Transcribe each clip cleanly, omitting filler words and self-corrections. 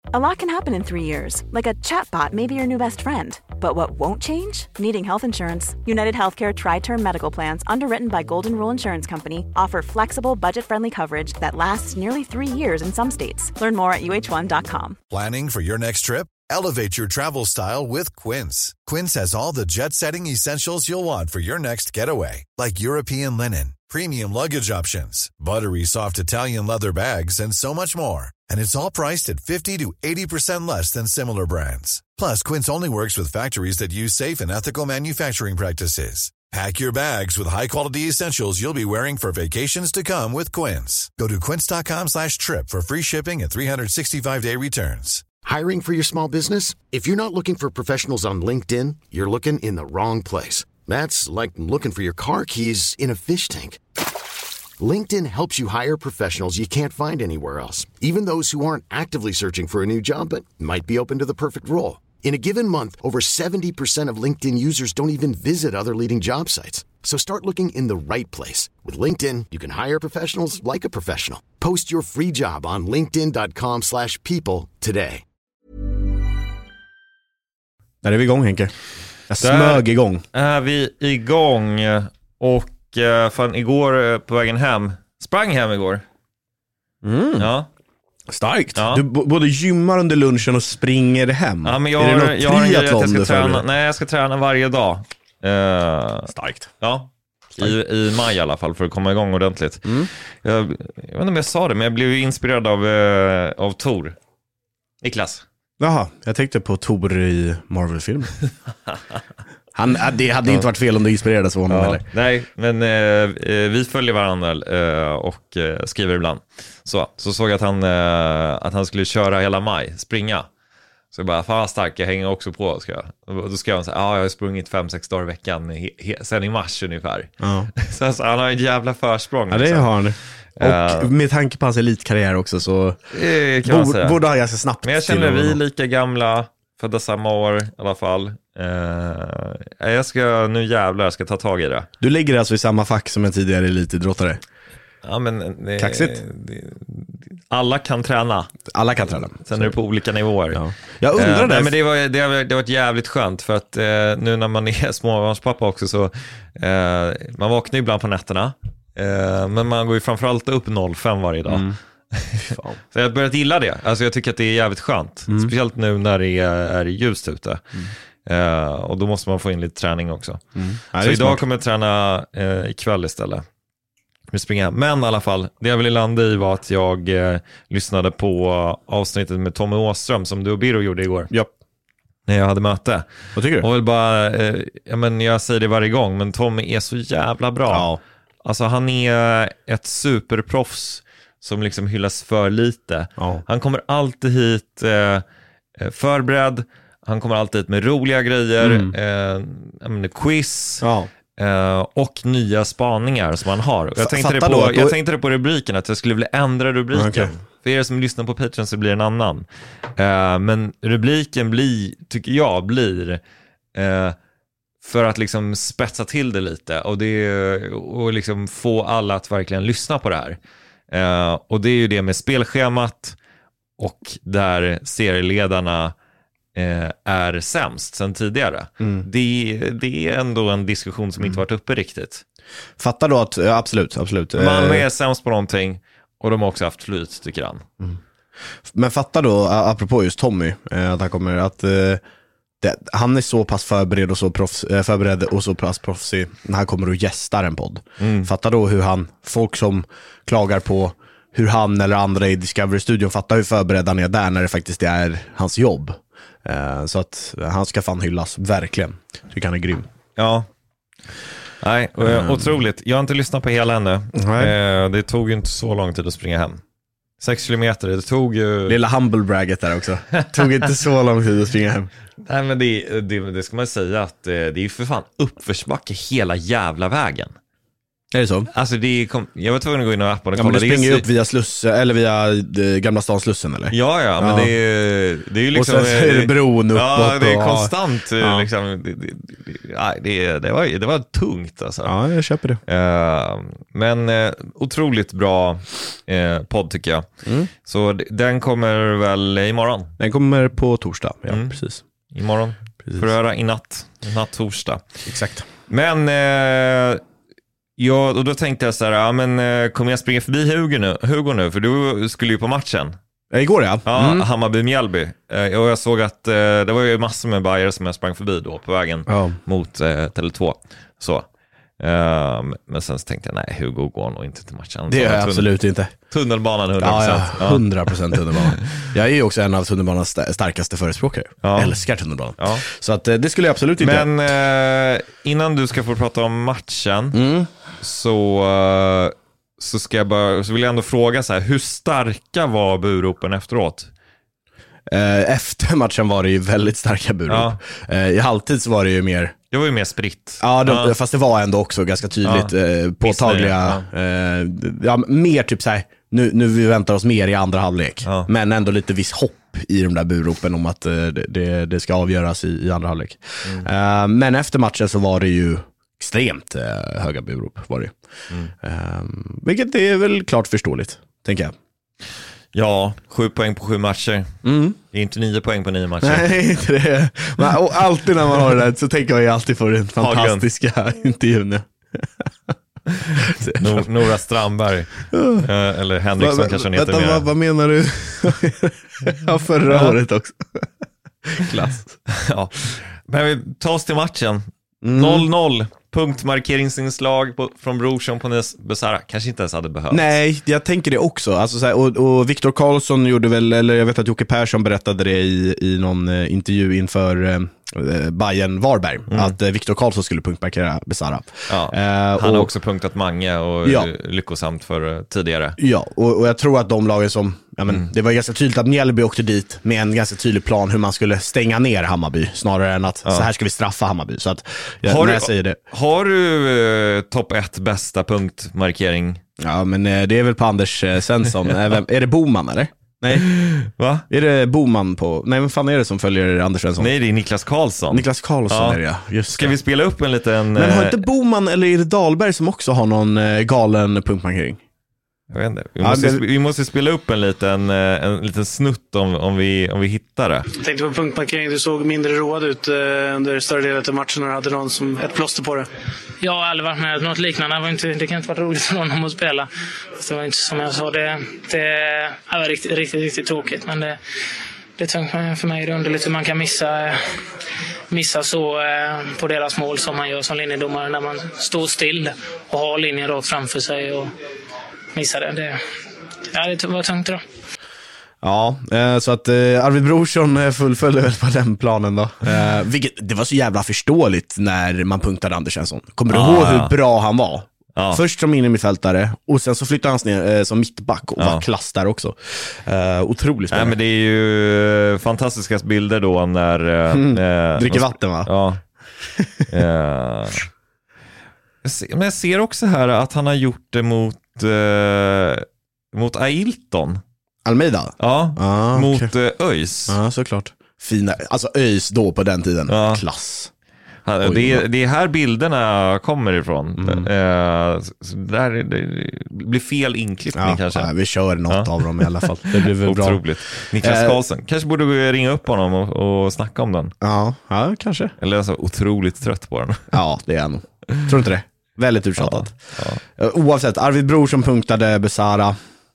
A lot can happen in 3 years, like a chatbot may be your new best friend. But what won't change? Needing health insurance. United Healthcare Tri-Term Medical Plans, underwritten by Golden Rule Insurance Company, offer flexible, budget-friendly coverage that lasts nearly 3 years in some states. Learn more at uh1.com. Planning for your next trip? Elevate your travel style with Quince. Quince has all the jet-setting essentials you'll want for your next getaway, like European linen, premium luggage options, buttery soft Italian leather bags, and so much more. And it's all priced at 50 to 80% less than similar brands. Plus, Quince only works with factories that use safe and ethical manufacturing practices. Pack your bags with high-quality essentials you'll be wearing for vacations to come with Quince. Go to quince.com/trip for free shipping and 365-day returns. Hiring for your small business? If you're not looking for professionals on LinkedIn, you're looking in the wrong place. That's like looking for your car keys in a fish tank. LinkedIn helps you hire professionals you can't find anywhere else, even those who aren't actively searching for a new job but might be open to the perfect role. In a given month, over 70% of LinkedIn users don't even visit other leading job sites. So start looking in the right place. With LinkedIn, you can hire professionals like a professional. Post your free job on linkedin.com/people today. Där är vi igång, Henke. Jag smög igång. Är vi igång. Och fan, igår på vägen hem, sprang hem igår. Ja. Starkt. Ja. Du både gymmar under lunchen och springer hem. Ja, men är det något jag har en grej att jag ska triathlon träna. Nej, jag ska träna varje dag. Starkt. Ja. I maj i alla fall, för att komma igång ordentligt. Jag vet inte om jag sa det, men jag blev inspirerad av Thor. Niklas. Jaha, jag tänkte på Thor i Marvel-film. Det hade inte varit fel om du inspirerades av honom heller. Nej, men vi följer varandra och skriver ibland. Så såg jag att han skulle köra hela maj, springa. Så jag bara, fan vad stark, jag hänger också på. Då ska jag säga, jag har sprungit 5-6 dagar i veckan sen i mars ungefär. Ja. Så alltså, han har en jävla försprång. Ja, det har han. Och med tanke på hans elitkarriär också så borde han ganska snabbt. Men jag känner vi är lika gamla, födda samma år i alla fall. Jag ska ta tag i det. Du ligger alltså i samma fack som en tidigare elitidrottare. Ja, men kaxigt. Alla kan träna. Alla kan träna. Sen är det på olika nivåer. Ja. Jag undrar det. Men det var jävligt skönt för att nu när man är småbarnspappa också så man vaknar ju ibland på nätterna. Men man går ju framförallt upp 05 varje dag. Så jag har börjat gilla det. Alltså jag tycker att det är jävligt skönt. Speciellt nu när det är ljust ute. Och då måste man få in lite träning också. Så idag kommer jag träna ikväll istället. Men i alla fall, det jag ville landa i var att jag lyssnade på avsnittet med Tommy Åström som du och Biro gjorde igår. Ja. När jag hade möte. Vad tycker du? Och väl bara, jag säger det varje gång, men Tommy är så jävla bra. Ja. Alltså han är ett superproffs som liksom hyllas för lite. Ja. Han kommer alltid hit förberedd. Han kommer alltid hit med roliga grejer. Quiz. Ja. Och nya spaningar som han har. Jag tänkte det på rubriken, att jag skulle vilja ändra rubriken. Okay. För er som lyssnar på Patreon så blir det en annan. Men rubriken blir för att liksom spetsa till det lite och liksom få alla att verkligen lyssna på det här. Och det är ju det med spelschemat och där serieledarna är sämst sen tidigare. Det är ändå en diskussion som inte varit uppe riktigt. Fattar då att, absolut. Man är sämst på någonting och de har också haft flyt, tycker han. Men fattar då, apropå just Tommy, att han kommer att han är så pass förberedd och så pass proffsig när han kommer och gästar en podd. Fattar då hur folk som klagar på hur han eller andra i Discovery-studion, fattar hur förberedd han är där när det faktiskt är hans jobb. Så att han ska fan hyllas, verkligen. Tycker han är grym. Ja. Nej, otroligt. Jag har inte lyssnat på hela ännu. Det tog ju inte så lång tid att springa hem. 6 kilometer, det tog ju... Lilla humble bragget där också. Tog inte så lång tid att springa hem. Nej, men det ska man säga att det är ju för fan uppförsbacke hela jävla vägen. Är det så? Alltså jag var tvungen att gå in och appen och ja, kolla. men du springer ju upp via Slussen, eller via Gamla Stans Slussen, eller? Ja, men det är ju liksom... Och sen är det bron uppåt. Ja, det är konstant liksom, det var tungt alltså. Ja, jag köper det. Men otroligt bra podd tycker jag. Så den kommer väl imorgon? Den kommer på torsdag, ja precis. Imorgon, för att höra i natt torsdag. Exakt. Men och då tänkte jag så här, kommer jag springa förbi Hugo nu? För du skulle ju på matchen. Igår ja. Hammarby-Mjällby. Och jag såg att det var ju massor med bajare som jag sprang förbi då på vägen mot Tele2. Så. Men sen så tänkte jag, nej, Hugo går nog inte till matchen. Det är jag absolut inte. Tunnelbanan 100%. Ja, 100% tunnelbanan. Jag är ju också en av tunnelbanans starkaste förespråkare. Jag älskar tunnelbanan. Så att, det skulle jag absolut inte. Men innan du ska få prata om matchen så vill jag ändå fråga så här, hur starka var buropen efteråt? Efter matchen var det ju väldigt starka burop. I halvtid så var det ju mer... Det var ju mer spritt. Fast det var ändå också ganska tydligt påtagliga. Mer typ så här, nu vi väntar oss mer i andra halvlek. Men ändå lite viss hopp i de där buropen om att det ska avgöras i andra halvlek. Men efter matchen så var det ju extremt höga burop var det. Vilket är väl klart förståeligt, tänker jag. Ja, 7 poäng på 7 matcher. Det är inte 9 poäng på 9 matcher. Nej, inte det. Och alltid när man har det där så tänker jag alltid på den fantastiska intervjun. Nora Strandberg. Eller Henriksson kanske heter mer. Vad menar du? Förra året också. Klass. Men vi tar oss till matchen. 0-0. Punktmarkeringsinslag från Brorsson på Besara kanske inte ens hade behövt. Nej, jag tänker det också. Alltså, så här, och Viktor Karlsson gjorde väl, eller jag vet att Jocke Persson berättade det i någon intervju inför Bayern Varberg, att Viktor Karlsson skulle punktmarkera Besara. Han har också punktat Mange och lyckosamt för tidigare. Ja, och jag tror att de lagen som det var ganska tydligt att Mjällby åkte dit med en ganska tydlig plan hur man skulle stänga ner Hammarby snarare än att så här ska vi straffa Hammarby. Så att jag säger det. Har du topp 1 bästa punktmarkering? Ja, men det är väl på Anders Svensson. Är det Boman eller? Nej. Va? Är det Boman på... Nej, men fan är det som följer Anders Svensson? Nej, det är Niklas Karlsson. Niklas Karlsson är det, just Ska vi spela upp en liten... Men har inte Boman eller är det Dahlberg som också har någon galen punktmarkering? Jag vet inte. Vi måste spela upp en liten snutt om vi hittar det. Jag tänkte på punktmarkering, du såg mindre road ut under större delen av matchen när du hade någon som ett plåster på det. Jag har aldrig varit med om något liknande. Det kan inte vara roligt för någon att spela. Det var inte som jag sa, det var riktigt tråkigt. Men det är tungt för mig. Det är underligt hur man kan missa så på deras mål som man gör som linjedomare när man står still och har linjen rakt framför sig och missar det. Det var tungt då. Ja, så att Arvid Brorsson fullföljde väl på den planen då. Vilket, det var så jävla förståeligt när man punktade Anders Svensson. Kommer du ihåg hur bra han var? Först som innermittfältare och sen så flyttade han ner som mittback och var klass där också. Otroligt spännande. Men det är ju fantastiska bilder då när... dricker vatten va? Ja. Men jag ser också här att han har gjort det mot Ailton. Almeida? Mot ÖIS. Ja, såklart. Fina, alltså ÖIS då på den tiden. Klass. Det är här bilderna kommer ifrån. Det blir fel inklippning kanske. Vi kör något av dem i alla fall. Det blir väl bra. Otroligt. Niklas Karlsson. Kanske borde ringa upp honom och snacka om den. Ja, kanske. Eller är så otroligt trött på den. Ja, det är han nog. Tror inte det? Väldigt uttjatat. Oavsett, Arvid Brorsson punktade Besara.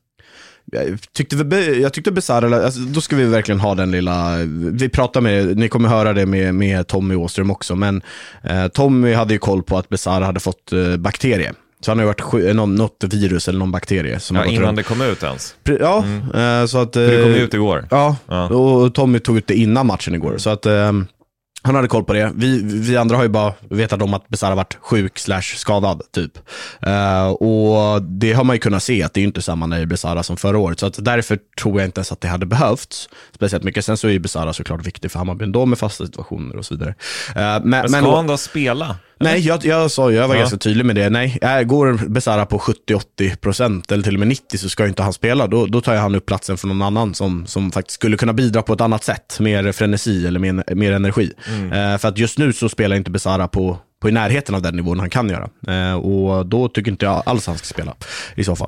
Jag tyckte Besara, alltså, då ska vi verkligen ha den lilla, vi pratar med, ni kommer höra det med Tommy Åström också, men Tommy hade ju koll på att Besara hade fått bakterie. Så han har ju varit något virus eller någon bakterie som har gått innan runt. Det kom ut ens. Så att det kom ut igår. Ja, och Tommy tog ut det innan matchen igår. Så att han hade koll på det. Vi andra har ju bara vetat om att Besara varit sjuk / skadad typ. Och det har man ju kunnat se att det är inte samma när Besara som förra året. Så att därför tror jag inte ens att det hade behövts speciellt mycket. Sen så är ju Besara såklart viktig för Hammarby då med fasta situationer och så vidare. Men ska han då spela? Nej, jag var ganska tydlig med det. Nej, går Besara på 70-80% eller till och med 90% så ska ju inte han spela. Då tar jag han upp platsen för någon annan som faktiskt skulle kunna bidra på ett annat sätt. Mer frenesi eller mer energi. För att just nu så spelar inte Besara på i närheten av den nivån han kan göra. Och då tycker inte jag alls han ska spela i så fall.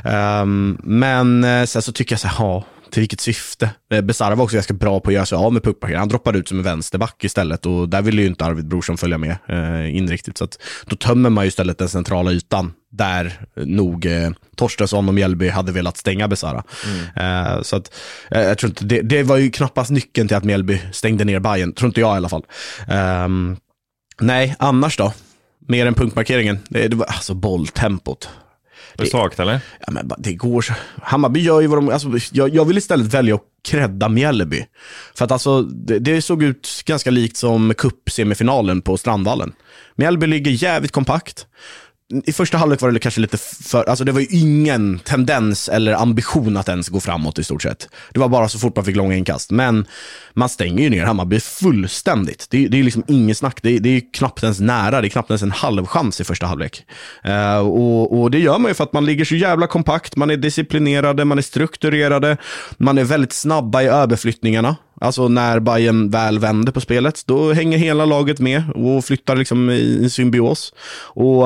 Men sen så tycker jag så här, till vilket syfte? Besara var också ganska bra på att göra sig av med puckparkering. Han droppade ut som en vänsterback istället och där ville ju inte Arvid Brorsson följa med inriktigt. Så att då tömmer man ju istället den centrala ytan där nog Torstensson och Mjällby hade velat stänga Besara. Så att jag tror inte, det var ju knappast nyckeln till att Mjällby stängde ner Bayern, tror inte jag i alla fall. Nej, annars då? Mer än punktmarkeringen. Det var alltså bolltempot. Det är svagt, eller? Ja, men det går så. Hammarby gör ju vad de... Alltså, jag vill istället välja att kredda Mjällby. För att alltså, det såg ut ganska likt som cup-semifinalen på Strandvallen. Mjällby ligger jävligt kompakt. I första halvlek var det kanske lite alltså det var ju ingen tendens eller ambition att ens gå framåt i stort sett. Det var bara så fort man fick långa inkast. Men man stänger ju ner Hammarby fullständigt. Det är liksom ingen snack. Det är knappt ens nära. Det är knappt ens en halvchans i första halvlek. Och det gör man ju för att man ligger så jävla kompakt. Man är disciplinerade, man är strukturerade. Man är väldigt snabba i överflyttningarna. Alltså när Bayern väl vänder på spelet, då hänger hela laget med och flyttar liksom i symbios. Och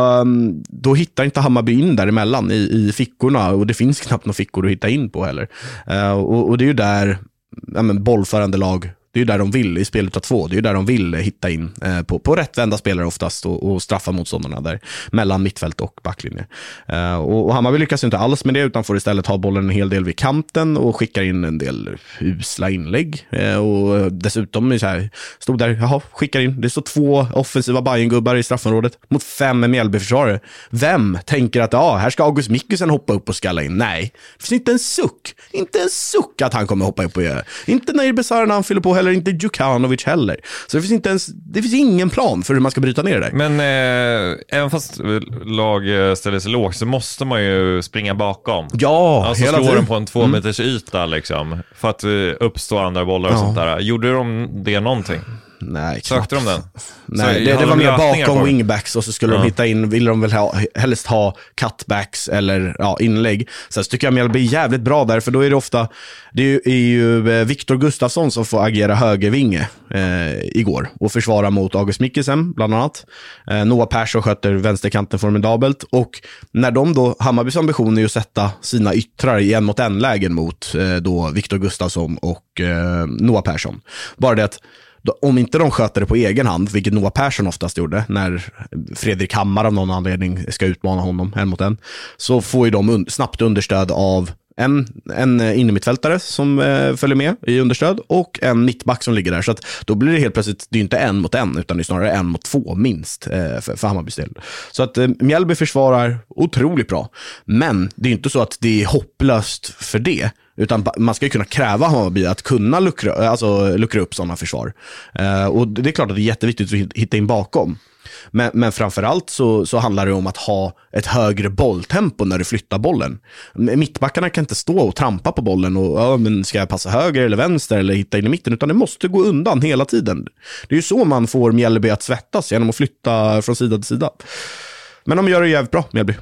då hittar inte Hammarby in däremellan i fickorna. Och det finns knappt några fickor att hitta in på heller. Och det är ju där bollförande lag, det är ju där de vill i spelet av 2. Det är ju där de vill hitta in på rättvända spelare oftast och straffa motståndarna där mellan mittfält och backlinje. Och Hammarby lyckas inte alls med det utan får istället ha bollen en hel del vid kanten och skickar in en del usla inlägg. Och dessutom så här, stod där, skickar in. Det står 2 offensiva Bayern-gubbar i straffområdet mot 5 Mjällby-försvarare. Vem tänker att här ska August Mikkelsen hoppa upp och skalla in? Nej, det finns inte en suck att han kommer hoppa upp och göra. Inte när Besara när han fyller på, eller inte Djukanovic heller. Så det finns ingen plan för hur man ska bryta ner det där. Men även fast lag ställer sig lågt så måste man ju springa bakom. Ja, alltså slå den på en 2 meters yta liksom, för att uppstå andra bollar och sånt där. Gjorde de det någonting? Nej, sökte de den? Nej, det var mer bakom wingbacks och så skulle de hitta in, ville de väl helst ha cutbacks eller inlägg. Så tycker jag Mjällby är jävligt bra där, för då är det ofta, det är ju Viktor Gustafsson som får agera högervinge igår och försvara mot August Mikkelsen bland annat. Noah Persson sköter vänsterkanten formidabelt, och när de då, Hammarbys ambition är ju att sätta sina yttrar i 1-mot-1-lägen mot då Viktor Gustafsson och Noah Persson. Bara det att om inte de sköter det på egen hand, vilket Noah Persson oftast gjorde när Fredrik Hammar av någon anledning ska utmana honom 1-mot-1, så får ju de snabbt understöd av en innermittfältare som följer med i understöd och en mittback som ligger där. Så att då blir det helt plötsligt, det är inte 1-mot-1 utan det är snarare 1-mot-2 minst för Hammarbys del. Så att Mjällby försvarar otroligt bra, men det är inte så att det är hopplöst för det. Utan man ska ju kunna kräva Hammarby att kunna luckra upp sådana försvar. Och det är klart att det är jätteviktigt att hitta in bakom. Men framförallt så handlar det om att ha ett högre bolltempo när du flyttar bollen. Mittbackarna kan inte stå och trampa på bollen och men ska jag passa höger eller vänster eller hitta in i mitten, utan det måste gå undan hela tiden. Det är ju så man får Mjällby att svettas, genom att flytta från sida till sida. Men de gör det jävligt bra, Mjällby.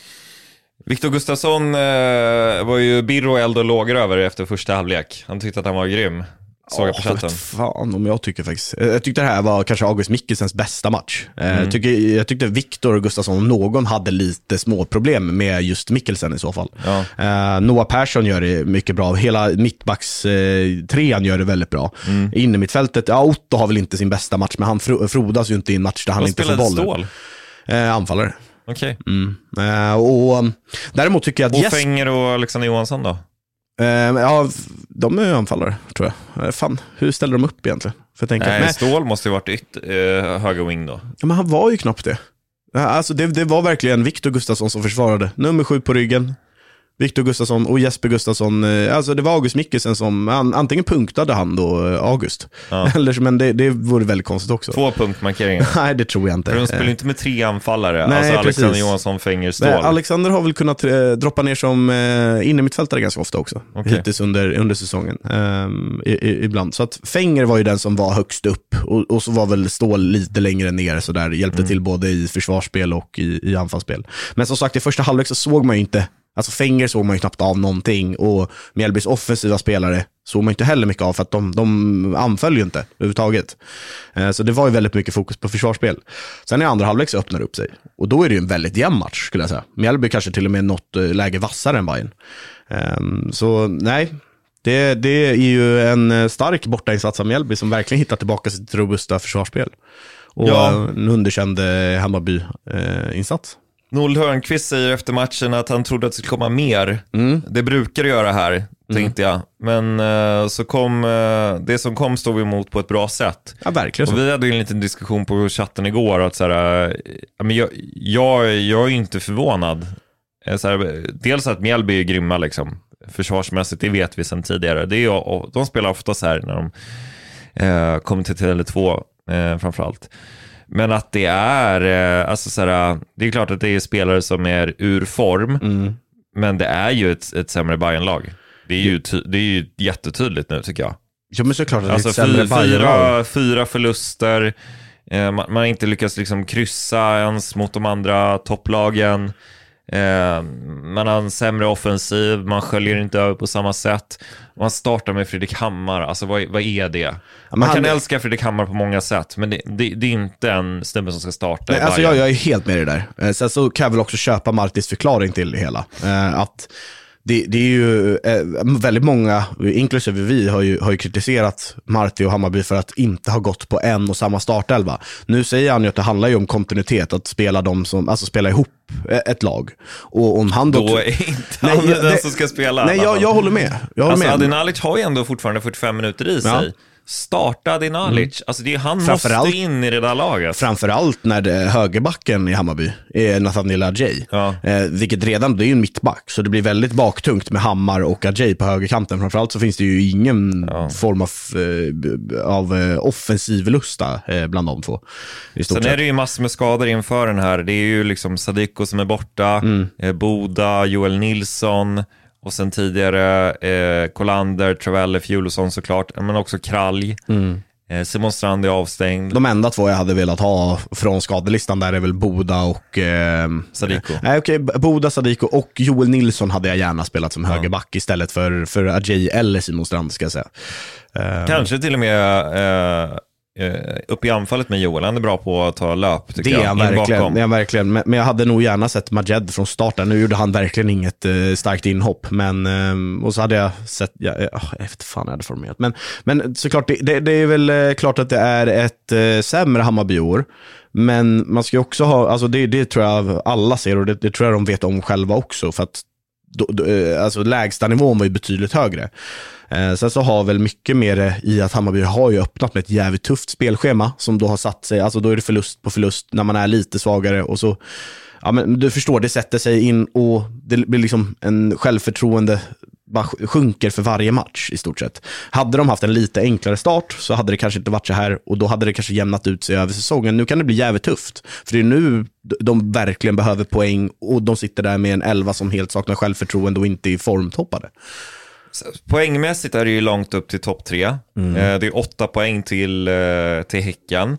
Viktor Gustafsson var ju birro, eld och lågor över efter första halvlek. Han tyckte att han var grym. Såg jag på chatten. Fan om jag tycker faktiskt. Jag tyckte det här var kanske August Mikkelsens bästa match. Jag tyckte Viktor Gustafsson om någon hade lite små problem med just Mikkelsen i så fall. Ja. Noah Persson gör det mycket bra. Hela mittbacks trean gör det väldigt bra. Inne mittfältet, Otto har väl inte sin bästa match, men han frodas ju inte i en match där han inte får bollen. Stål? Anfallare. Okej. Och däremot tycker jag att Bofänger och Alexander Johansson då? Ja, de är anfallare tror jag. Fan, hur ställer de upp egentligen? För Nej, Stål måste ju varit höger wing då. Ja, men han var ju knappt det. Alltså det var verkligen Viktor Gustafsson som försvarade. Nummer 7 på ryggen. Viktor Gustafsson och Jesper Gustafsson. Alltså det var August Mikkelsen som antingen punktade han då August. Ja. Men det vore väldigt konstigt också. 2 punktmarkeringar. Nej, det tror jag inte. För de spelar inte med 3 anfallare. Nej, alltså Alexander precis. Johansson, Fenger, Ståhl. Nej, Alexander har väl kunnat droppa ner som innermittfältare ganska ofta också. Okay. Hittills under säsongen. Ibland. Så att Fenger var ju den som var högst upp. Och så var väl Ståhl lite längre ner. Så där hjälpte till både i försvarsspel och i anfallsspel. Men som sagt, i första halvlek så såg man ju inte. Alltså Fenger såg man ju knappt av någonting. Och Mjällbys offensiva spelare såg man inte heller mycket av. För att de anföll ju inte överhuvudtaget. Så det var ju väldigt mycket fokus på försvarsspel. Sen i andra halvlek så öppnar det upp sig. Och då är det ju en väldigt jämn match skulle jag säga. Mjällby kanske till och med något läge vassare än Bayern. Så nej, det är ju en stark bortainsats av Mjällby som verkligen hittar tillbaka sitt robusta försvarsspel. Och en underkänd Hammarby-insats. Noel Hörnqvist säger efter matchen att han trodde att det skulle komma mer. Det brukar det göra här, tänkte jag. Men så kom det som kom stod vi emot på ett bra sätt. Ja, verkligen. Och vi hade ju en liten diskussion på chatten igår. Att så här, jag är ju inte förvånad. Så här, dels att Mjällby är grymma liksom. Försvarsmässigt, det vet vi sedan tidigare. Det är, de spelar ofta så här när de kommer till Tele2 framförallt. Men att det är alltså så här, det är klart att det är spelare som är ur form, men det är ju ett sämre Bayern-lag. Det är ju jättetydligt nu tycker jag. Ja, men såklart att det är alltså ett sämre Bayern-lag. 4 förluster, man har inte lyckats liksom kryssa ens mot de andra topplagen. Man har en sämre offensiv, man sköljer inte över på samma sätt. Man startar med Fredrik Hammar. Alltså vad är det? Man kan älska Fredrik Hammar på många sätt, men det är inte en snubbe som ska starta. Nej, alltså jag är helt med i det där. Sen så kan jag väl också köpa Martis förklaring till det hela. Att det är ju väldigt många, inklusive vi, har ju kritiserat Marti och Hammarby för att inte ha gått på en och samma startelva. Nu säger han ju att det handlar ju om kontinuitet, att spela dem som, alltså spela ihop ett lag. Och om han då är inte han den som ska spela. Nej, jag håller med. Adin Alic har ju ändå fortfarande 45 minuter i sig. Starta Adin Alic. Alltså han måste in i det där laget. Framförallt när högerbacken i Hammarby är Nathaniel Adjei. Vilket redan, det är ju en mittback. Så det blir väldigt baktungt med Hammar och Adjei på högerkanten. Framförallt så finns det ju ingen form av offensiv lusta bland de två. Sen är det ju massor med skador inför den här. Det är ju liksom Sadiko som är borta, Boda, Joel Nilsson. Och sen tidigare Kolander, Travelle, Fjulosson såklart. Men också Kralj. Simon Strand är avstängd. De enda 2 jag hade velat ha från skadelistan där är väl Boda och Sadiko. Boda, Sadiko och Joel Nilsson hade jag gärna spelat som högerback istället för Adjei eller Simon Strand, ska jag säga. Kanske till och med upp i anfallet med Joel. Han är bra på att ta löp, tycker jag. Det är verkligen. Men jag hade nog gärna sett Majed från starten. Nu gjorde han verkligen inget starkt inhopp. Men, och så hade jag sett... Jag vet fan jag hade formerat. Men såklart, det är väl klart att det är ett sämre Hammarby-år. Men man ska ju också ha... Alltså det tror jag alla ser, och det tror jag de vet om själva också. För att alltså lägsta nivån var ju betydligt högre. Sen så har väl mycket mer i att Hammarby har ju öppnat med ett jävligt tufft spelschema som då har satt sig, alltså då är det förlust på förlust när man är lite svagare, och så, ja men du förstår, det sätter sig in och det blir liksom en självförtroende bara sjunker för varje match i stort sett. Hade de haft en lite enklare start så hade det kanske inte varit så här, och då hade det kanske jämnat ut sig över säsongen. Nu kan det bli jävligt tufft, för det är nu de verkligen behöver poäng, och de sitter där med en 11 som helt saknar självförtroende och inte är formtoppade. Poängmässigt är det ju långt upp till topp 3. Det är 8 poäng till Häcken.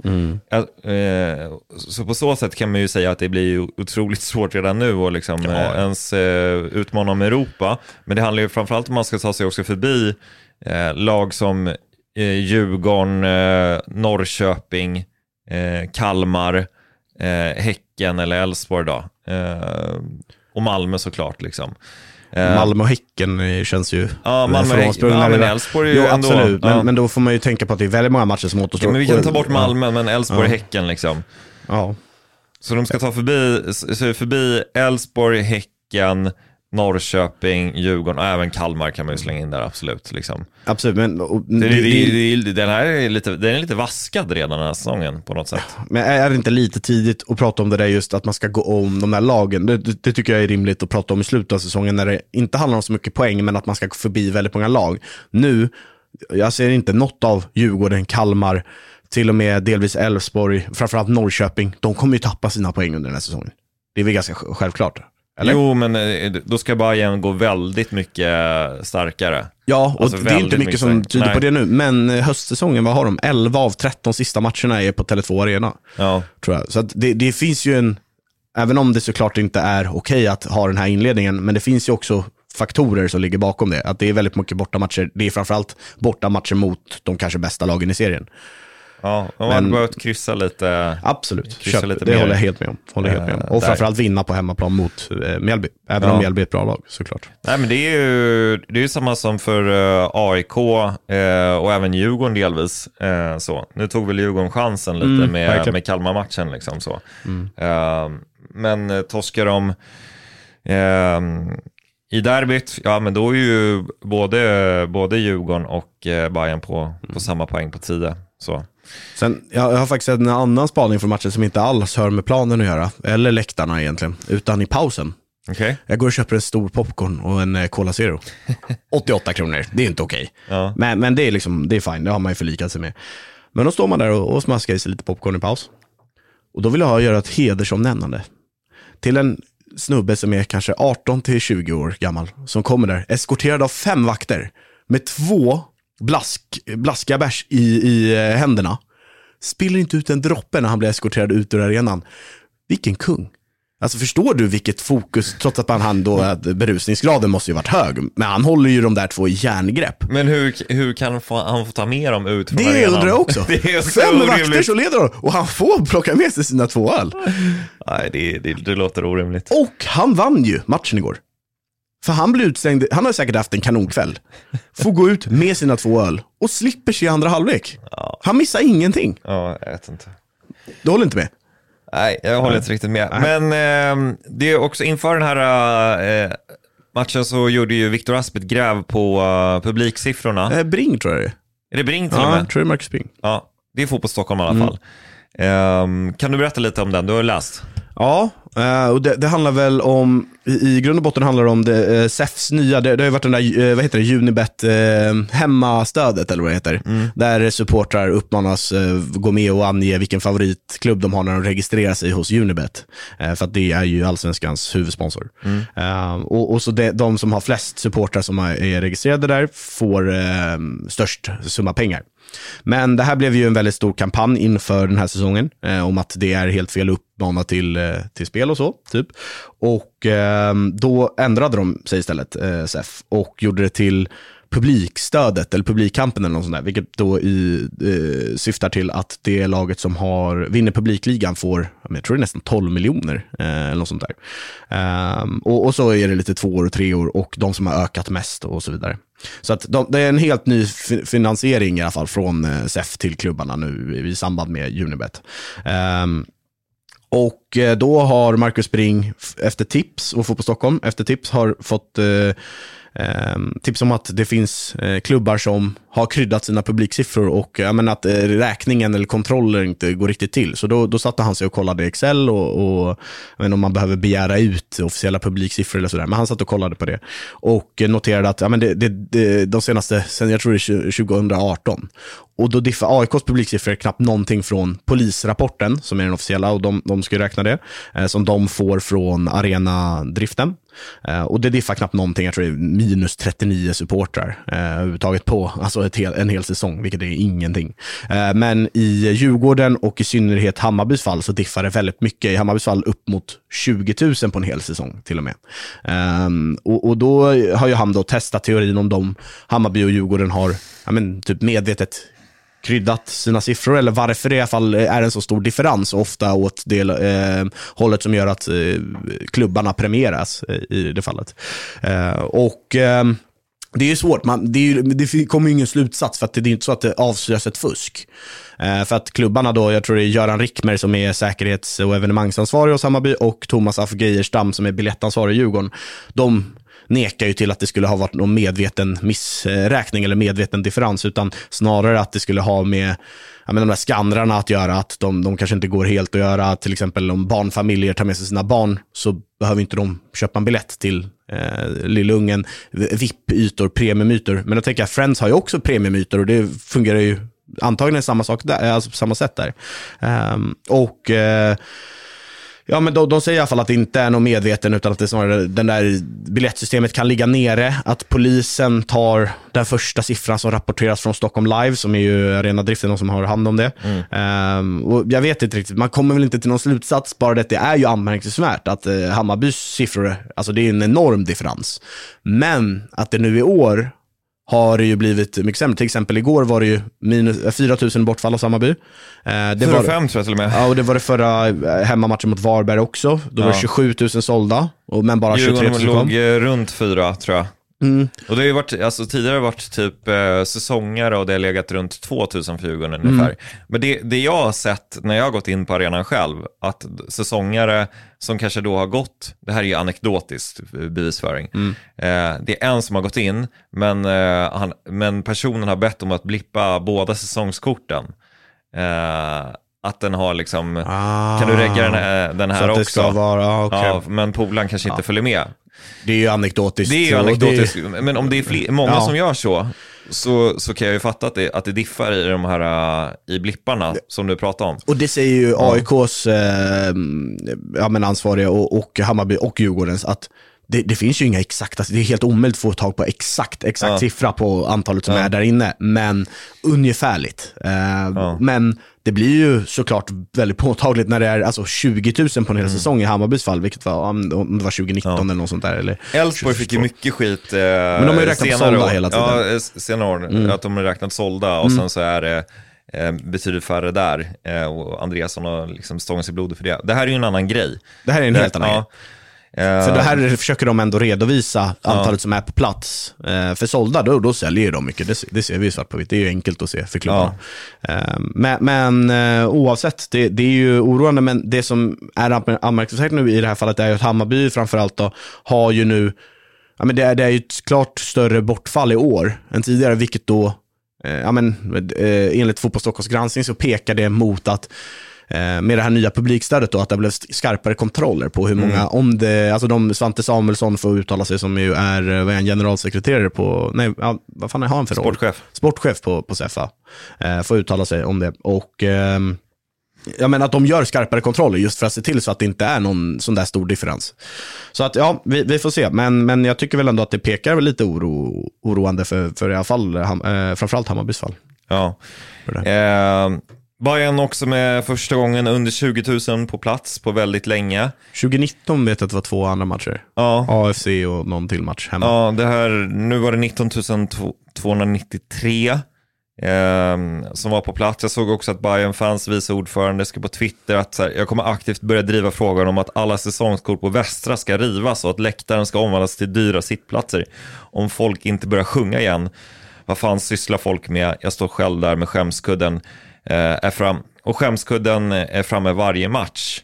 Så på så sätt kan man ju säga att det blir otroligt svårt redan nu och liksom ens utmana om Europa. Men det handlar ju framförallt om man ska ta sig också förbi lag som Djurgården, Norrköping, Kalmar, Häcken eller Elfsborg då. Och Malmö såklart liksom. Malmö och Häcken känns ju Malmö men Elfsborg är ju ändå, absolut, men då får man ju tänka på att det är väldigt många matcher som återstår. Men vi kan ta bort Malmö, men Elfsborg och Häcken liksom. Så de ska ta förbi Elfsborg, Häcken, Norrköping, Djurgården och även Kalmar kan man ju slänga in där, absolut. Liksom. Absolut, men den här är lite vaskad redan den här säsongen på något sätt. Men är det inte lite tidigt att prata om det där, just att man ska gå om de här lagen? Det tycker jag är rimligt att prata om i slutet av säsongen, när det inte handlar om så mycket poäng, men att man ska gå förbi väldigt många lag. Nu, jag ser inte något av Djurgården, Kalmar, till och med delvis Elfsborg, framförallt Norrköping. De kommer ju tappa sina poäng under den här säsongen. Det är väl ganska självklart. Eller? Jo, men då ska Bayern gå väldigt mycket starkare. Ja, och alltså det är inte mycket som tyder på det nu. Men höstsäsongen, vad har de? 11 av 13 sista matcherna är på Tele2 Arena. Ja. Tror jag. Så att det finns ju en... Även om det såklart inte är okej att ha den här inledningen, men det finns ju också faktorer som ligger bakom det. Att det är väldigt mycket bortamatcher. Det är framförallt bortamatcher mot de kanske bästa lagen i serien. Ja, man hade behövt kryssa lite. Absolut, det håller jag helt med om. Och framförallt vinna på hemmaplan mot Mjällby. Även om Mjällby är ett bra lag, såklart. Nej, men det är ju samma som för AIK och även Djurgården delvis. Så. Nu tog väl Djurgården chansen lite med Kalmar-matchen. Liksom, så. Men torskar de i derbyt, ja, men då är ju både Djurgården och Bayern på samma poäng på 10. Så. Sen, jag har faktiskt en annan spaning från matchen som inte alls hör med planen att göra, eller läktarna egentligen, utan i pausen. Okay. Jag går och köper en stor popcorn och en Cola Zero. 88 kronor, det är inte okej. Ja. Men det är liksom, det är fine, det har man ju förlikat sig med. Men då står man där och smaskar i sig lite popcorn i paus. Och då vill jag göra ett hedersomnämnande till en snubbe som är kanske 18-20 år gammal, som kommer där eskorterad av 5 vakter med 2 blaskiga bärs i händerna. Spiller inte ut en droppe när han blir eskorterad ut ur arenan. Vilken kung. Alltså, förstår du vilket fokus, trots att han då att berusningsgraden måste ju varit hög, men han håller ju de där 2 i järngrepp. Men hur kan han få ta med dem ut från det arenan? Det undrar jag också. Det är 5 vakter så leder de, och han får plocka med sig sina 2 öl. Nej, det låter orimligt. Och han vann ju matchen igår. För han blir utslängd, han har säkert haft en kanonkväll. Får gå ut med sina 2 öl och slipper sig i andra halvlek. Ja. Han missar ingenting. Ja, jag vet inte. Du håller inte med? Nej, jag håller inte riktigt med. Nej. Men det är också inför den här matchen så gjorde ju Viktor Asp ett gräv på publiksiffrorna. Bring tror jag det är. Är det Bring till och med? Ja, tror jag Marcus Bring. Ja, det är Fotboll Stockholm i alla fall. Kan du berätta lite om den? Du har läst. Ja, och det handlar väl om, i grund och botten handlar det om SEFs nya, det har ju varit den där, vad heter det, Unibet hemmastödet eller vad det heter, där supportrar uppmanas gå med och ange vilken favoritklubb de har när de registrerar sig hos Unibet, för att det är ju Allsvenskans huvudsponsor. Och så de som har flest supportrar som är registrerade där får störst summa pengar. Men det här blev ju en väldigt stor kampanj inför den här säsongen om att det är helt fel uppmana till spel och så typ. Och då ändrade de sig istället, SEF, och gjorde det till publikstödet eller publikkampen eller något sånt där, vilket då syftar till att det laget som vinner publikligan får, jag tror det är nästan 12 miljoner eller något sånt där. Och så är det lite 2 år och 3 år, och de som har ökat mest och så vidare. Så att det är en helt ny finansiering i alla fall från SEF till klubbarna nu i samband med Unibet. Och då har Marcus Bring efter tips, och Fotboll Stockholm efter tips har fått tips om att det finns klubbar som har kryddat sina publiksiffror, och att räkningen eller kontrollen inte går riktigt till. Så då satte han sig och kollade Excel och jag vet inte om man behöver begära ut officiella publiksiffror eller sådär, men han satt och kollade på det och noterade att de senaste, sen jag tror det är 2018, och då diffar AIKs publiksiffror knappt någonting från polisrapporten som är den officiella, och de ska räkna det som de får från arenadriften. Och det diffar knappt någonting, jag tror det är minus 39 supportrar överhuvudtaget på en hel säsong, vilket är ingenting. Men i Djurgården och i synnerhet Hammarbys fall så diffar det väldigt mycket. I Hammarbys fall upp mot 20 000 på en hel säsong till och med. Och då har ju han då testat teorin om de Hammarby och Djurgården har typ medvetet kryddat sina siffror, eller varför det i alla fall är en så stor differens, ofta åt det hållet som gör att klubbarna premieras i det fallet. Det är ju svårt, det kommer ju ingen slutsats, för att det är inte så att det avslöjas ett fusk. För att klubbarna då, jag tror det är Göran Rickmer som är säkerhets- och evenemangsansvarig hos Hammarby, och Thomas Af Geierstam som är biljettansvarig i Djurgården, nekar ju till att det skulle ha varit någon medveten missräkning eller medveten differens, utan snarare att det skulle ha med de där skannrarna att göra, att de kanske inte går helt att göra. Till exempel om barnfamiljer tar med sig sina barn så behöver inte de köpa en biljett till lillungen. VIP-ytor, premiumytor. Men jag tänker att Friends har ju också premiumytor och det fungerar ju antagligen samma sak där, alltså på samma sätt där. Ja, men de säger i alla fall att det inte är någon medveten, utan att det snarare den där biljettsystemet kan ligga nere, att polisen tar den första siffran som rapporteras från Stockholm Live, som är ju arenadriften och som har hand om det. Och jag vet inte riktigt, man kommer väl inte till någon slutsats, bara det är ju anmärkningsvärt att Hammarbys siffror, alltså det är en enorm differens. Men att det nu i år har det ju blivit mycket sämre. Till exempel igår var det ju 4 000 bortfall av Hammarby. 4-5 tror jag till och med. Ja, och det var det förra hemmamatchen mot Varberg också. Då var det 27 000 sålda, men bara 23 000 låg runt 4 tror jag. Och det har ju varit, alltså tidigare varit typ säsongare och det har legat runt 2000 för Djurgården ungefär. Men det jag har sett när jag har gått in på arenan själv, att säsongare som kanske då har gått, det här är ju anekdotiskt bevisföring, det är en som har gått in, men personen har bett om att blippa båda säsongskorten. Att den har liksom, kan du regga den här också? Ska vara, okay. Ja, men polaren kanske inte följer med. Det är ju anekdotiskt. Det är ju anekdotiskt, men om det är många som gör så kan jag ju fatta att det diffar i de här i blipparna som du pratar om. Och det säger ju AIKs ansvariga och Hammarby och Djurgårdens, att det finns ju inga exakta, det är helt omöjligt att få tag på exakt siffra på antalet som är där inne, men ungefärligt. Men det blir ju såklart väldigt påtagligt när det är alltså 20 000 på en hel säsong i Hammarbys fall, vilket var, om det var 2019 eller något sånt där. Eller Elfsborg fick ju mycket skit men de har ju räknat sålda hela tiden. Ja, senare år, att de har räknat sålda och sen så är det betydligt färre där, och Andreasson har liksom stångat sig blodet för det. Det här är ju en annan grej. Det här är en helt annan grej. För det här försöker de ändå redovisa antalet som är på plats. För sålda, då säljer de mycket. Det ser vi svart på vitt. Det är ju enkelt att se för klubbarna. Men oavsett, det är ju oroande. Men det som är anmärkningsvärt nu i det här fallet är ju att Hammarby framförallt då, har ju nu, det är ju ett klart större bortfall i år än tidigare, vilket då enligt Fotboll Stockholms granskning så pekar det mot att med det här nya publikstödet då, att det blev skarpare kontroller på hur många, om det, alltså Svante Samuelsson får uttala sig, som ju är en generalsekreterare på, vad fan har han för roll? Sportchef på Cefa, får uttala sig om det, och att de gör skarpare kontroller just för att se till så att det inte är någon sån där stor differens. Så att vi får se, men jag tycker väl ändå att det pekar lite oroande för i alla fall framförallt Hammarbys fall. Ja. Bayern också med första gången under 20 000 på plats på väldigt länge. 2019 vet jag att det var 2 andra matcher. Ja. AFC och någon till match hemma. Ja, nu var det 19 293 som var på plats. Jag såg också att Bayern-fans vice ordförande skrev på Twitter att jag kommer aktivt börja driva frågan om att alla säsongskort på Västra ska rivas och att läktaren ska omvandlas till dyra sittplatser om folk inte börjar sjunga igen. Vad fan sysslar folk med? Jag står själv där med skämskudden är fram, och skämskudden är framme varje match.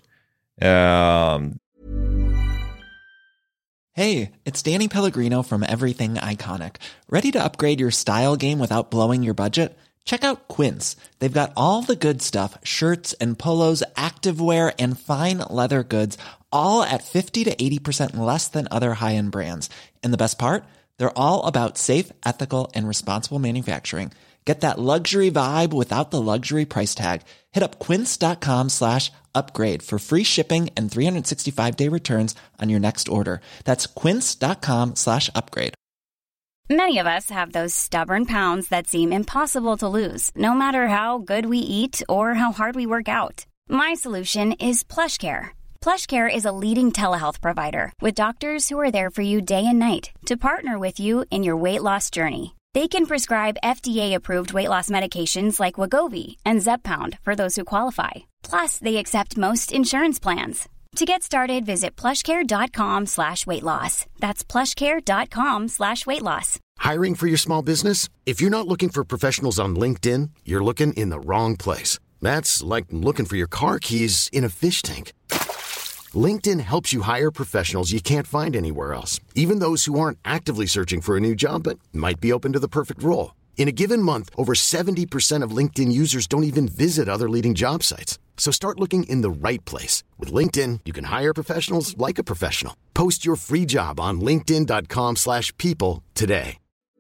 Hey, it's Danny Pellegrino from Everything Iconic. Ready to upgrade your style game without blowing your budget? Check out Quince. They've got all the good stuff, shirts and polos, activewear and fine leather goods, all at 50 to 80% less than other high-end brands. And the best part? They're all about safe, ethical and responsible manufacturing. Get that luxury vibe without the luxury price tag. Hit up quince.com/upgrade for free shipping and 365-day returns on your next order. That's quince.com/upgrade. Many of us have those stubborn pounds that seem impossible to lose, no matter how good we eat or how hard we work out. My solution is PlushCare. PlushCare is a leading telehealth provider with doctors who are there for you day and night to partner with you in your weight loss journey. They can prescribe FDA-approved weight loss medications like Wegovy and Zepbound for those who qualify. Plus, they accept most insurance plans. To get started, visit plushcare.com/weightloss. That's plushcare.com/weightloss. Hiring for your small business? If you're not looking for professionals on LinkedIn, you're looking in the wrong place. That's like looking for your car keys in a fish tank. LinkedIn helps you hire professionals you can't find anywhere else, even those who aren't actively searching for a new job but might be open to the perfect role. In a given month, over 70% of LinkedIn users don't even visit other leading job sites. So start looking in the right place. With LinkedIn, you can hire professionals like a professional. Post your free job on linkedin.com/people today.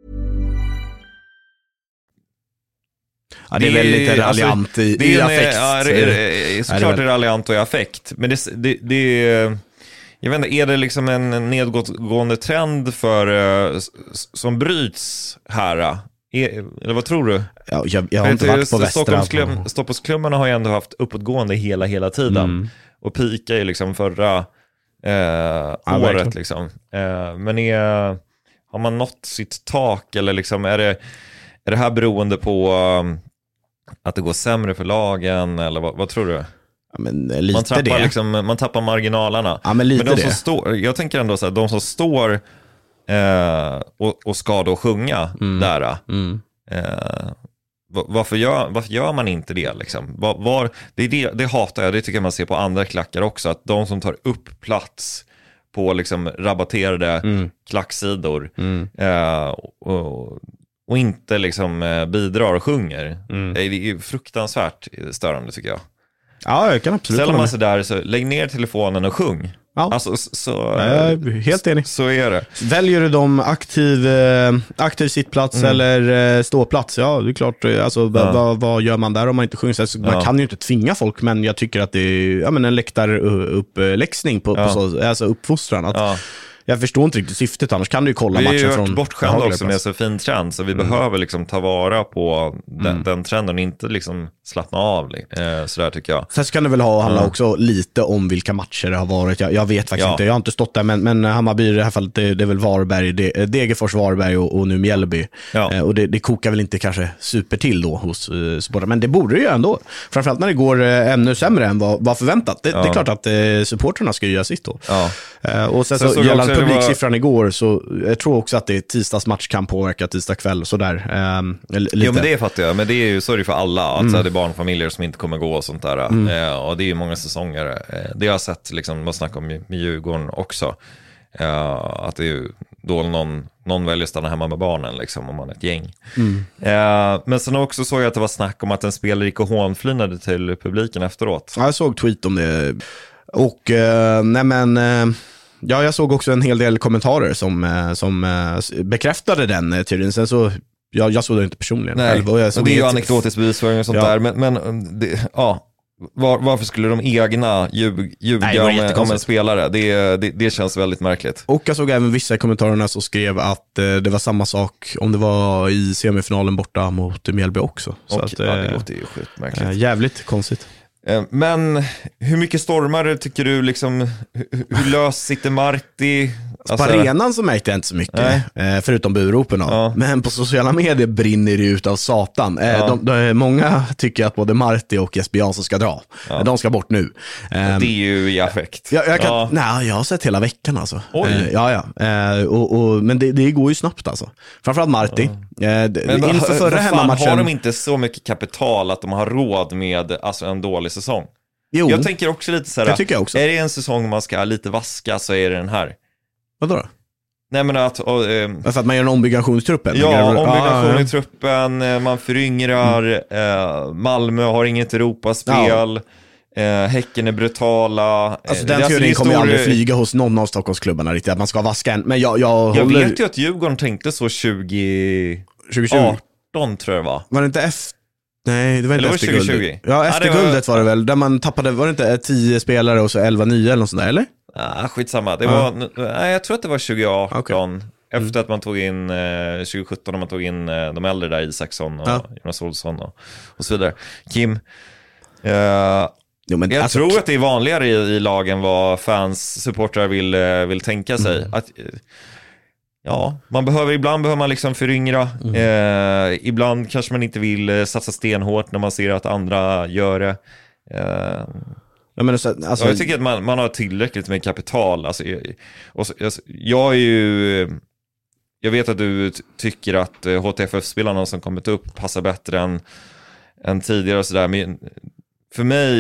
Ja, det är väl lite raljant i affekt. Såklart är det raljant och i affekt. Men det är... Jag vet inte, är det liksom en nedgående trend som bryts här? Eller vad tror du? Ja, jag har inte varit på Västra. Stockholmsklubbarna har ju ändå haft uppåtgående hela tiden. Och pika är liksom förra året liksom. Men har man nått sitt tak, eller liksom är det här beroende på att det går sämre för lagen, eller vad tror du? Ja, men lite man tappar marginalerna. Ja, men lite men de som står, jag tänker ändå så här, de som står och ska då sjunga där. Varför gör man inte det liksom? Det hatar jag, det tycker jag man ser på andra klackar också, att de som tar upp plats på liksom rabatterade klacksidor och inte liksom bidrar och sjunger. Det är fruktansvärt störande, tycker jag. Ja, jag kan absolut. Ställer man sig där, så lägg ner telefonen och sjung. Ja. Alltså, jag är helt enig. Så är det. Väljer du dem aktiv sittplats eller ståplats? Ja, det är klart. Alltså, vad gör man där om man inte sjunger? Alltså, man kan ju inte tvinga folk, men jag tycker att det är en läktaruppläxning på alltså uppfostran. Att, jag förstår inte riktigt syftet, annars kan du ju kolla matchen från... Vi har varit bortskämda också med så fin trend, så vi behöver liksom ta vara på den trenden och inte liksom slappna av. Sådär tycker jag. Sen så kan det väl handla också lite om vilka matcher det har varit. Jag vet faktiskt inte, jag har inte stått där, men Hammarby i det här fallet, det är väl Varberg, Degerfors, Varberg och nu Mjällby. Och det kokar väl inte kanske super till då hos supportrar, men det borde det ju ändå. Framförallt när det går ännu sämre än vad förväntat. Det är klart att supportrarna ska göra sitt då. Och sen så gällande publiksiffran igår, så jag tror också att det tisdagsmatch kan påverka tisdag kväll sådär. Lite. Jo, men det fattar jag, men det är ju sorry för alla, alltså det är barnfamiljer som inte kommer gå och sånt där. Och det är ju många säsonger. Det jag har sett liksom, man snackar om med Djurgården också, att det är ju då någon väljer stanna hemma med barnen liksom, om man är ett gäng. Men sen också såg jag att det var snack om att en spelare gick och hånflinade till publiken efteråt. Ja, jag såg tweet om det. Och jag såg också en hel del kommentarer som bekräftade den teorin. Sen så jag såg det inte personligen. Nej, och det är ju anekdotisk bevisföring och sånt där. Men varför skulle de egna ljuga om en spelare? Det känns väldigt märkligt. Och jag såg även vissa kommentarerna som skrev att det var samma sak om det var i semifinalen borta mot Mjällby också. Så att, det låter ju skitmärkligt. Jävligt konstigt. Men hur mycket stormare tycker du liksom, hur lös sitter Marti? Alltså, på arenan så märkte jag inte så mycket, förutom buropen. Men på sociala medier brinner det ut av satan. Många tycker att både Marti och Jesper Jansson ska dra. De ska bort nu. Det är ju i affekt. Jag har sett hela veckan alltså. Men det går ju snabbt alltså. Framförallt Marti. Inför förra hemmamatchen har de inte så mycket kapital att de har råd med alltså, en dålig säsong. Jo, jag tänker också lite så här, tycker jag också. Är det en säsong man ska lite vaska, så är det den här. Vadå då? Nej, men att för att man gör en ombyggnation i truppen. I truppen, man föryngrar, Malmö har inget Europaspel. Häcken är brutala. Alltså den teorin kommer ju aldrig flyga hos någon av Stockholmsklubbarna riktigt, att man ska vaska en. Men jag vet ju att Djurgården tänkte så 2018 tror jag var. Var det inte efter? Nej, det var inte efter 2020. Guldet. Ja, efter guldet var det väl, där man tappade, var det inte 10 spelare och så 11 nya eller något sånt där, eller? Skitsamma. Det var, jag tror att det var 2018. Okay. Efter att man tog in 2017, när man tog in de äldre där, Isaksson och Jonas Olsson och så vidare. Kim, jag tror att det är vanligare i lagen vad fans, supportrar vill tänka sig. Att, ibland behöver man liksom föryngra. Ibland kanske man inte vill satsa stenhårt när man ser att andra gör det. Jag tycker att man har tillräckligt med kapital. Alltså, jag vet att du tycker att HTFF-spelarna som kommit upp passar bättre än tidigare och sådär. Men för mig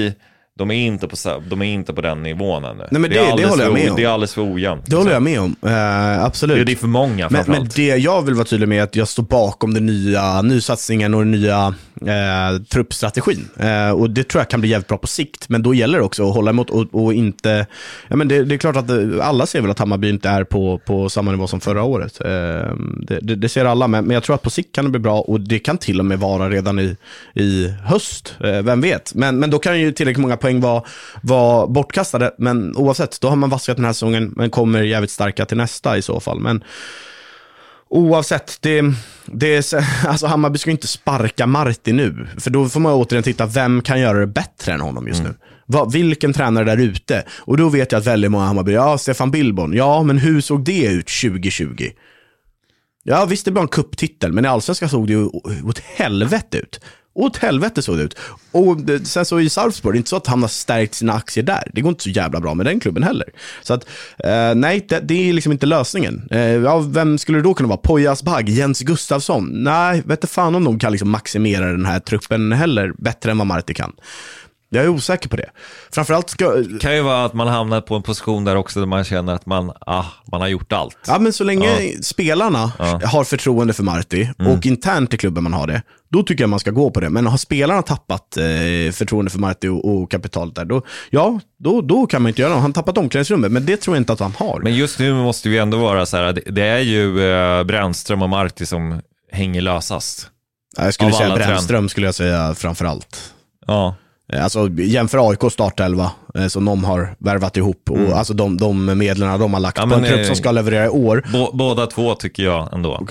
de är inte på den nivån ännu. Nej, men det håller jag med om. Det är alldeles för ojämnt. Det håller jag med om, absolut. Det är för många men det jag vill vara tydlig med är att jag står bakom den nysatsningen och den nya truppstrategin. Och det tror jag kan bli jävligt bra på sikt. Men då gäller det också att hålla emot och inte... Ja, men det är klart att alla ser väl att Hammarby inte är på samma nivå som förra året. Det ser alla, men jag tror att på sikt kan det bli bra, och det kan till och med vara redan i höst. Vem vet? Men då kan ju tillräckligt många poäng vara bortkastade. Men oavsett, då har man vaskat den här säsongen, men kommer jävligt starka till nästa i så fall. Men oavsett, alltså Hammarby ska inte sparka Marti nu, för då får man återigen titta, vem kan göra det bättre än honom just nu? Vilken tränare där ute? Och då vet jag att väldigt många Hammarby, Stefan Billborn, men hur såg det ut 2020? Ja, visst, det var en kupptitel, men i Allsvenskan såg det ju åt helvete ut. Åt helvete såg det ut. Och sen så i Sarpsborg, det är inte så att han har stärkt sina aktier där. Det går inte så jävla bra med den klubben heller. Så att, nej, det är liksom inte lösningen. Vem skulle det då kunna vara? Pojas Bagg, Jens Gustafsson? Nej, vet inte fan om de kan liksom maximera den här truppen heller bättre än vad Marti kan. Jag är osäker på det. Framförallt kan ju vara att man hamnar på en position där också, där man känner att man har gjort allt. Ja, men så länge spelarna har förtroende för Marti och internt i klubben man har det, då tycker jag man ska gå på det. Men har spelarna tappat förtroende för Marti och kapitalet där, då kan man inte göra det. Han har tappat omklädningsrummet, men det tror jag inte att han har. Men just nu måste vi ändå vara så här, det är ju Brännström och Marti som hänger lösast. Jag skulle säga Brännström, skulle jag säga framförallt. Ja. Alltså jämför AIK startelva som de har värvat ihop och alltså de medlen de har lagt på en trupp som ska leverera i år. Båda två tycker jag ändå.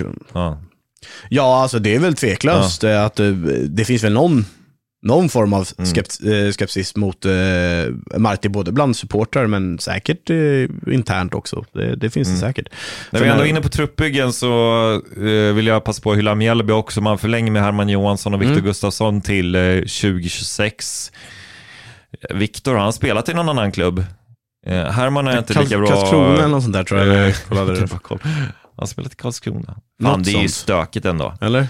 Ja, alltså det är väl tveklöst att det finns väl någon form av skepsis mot Marti, både bland supportrar men säkert internt också. Det finns det säkert. När vi ändå är inne på truppbyggen så vill jag passa på att hylla Mjällby också. Man förlänger med Herman Johansson och Viktor Gustafsson till 2026. Viktor, han har spelat i någon annan klubb. Herman är inte lika bra. Karlskrona eller något sånt där, tror jag. Han har spelat i Karlskrona. Fan, det är ju stökigt ändå. Eller?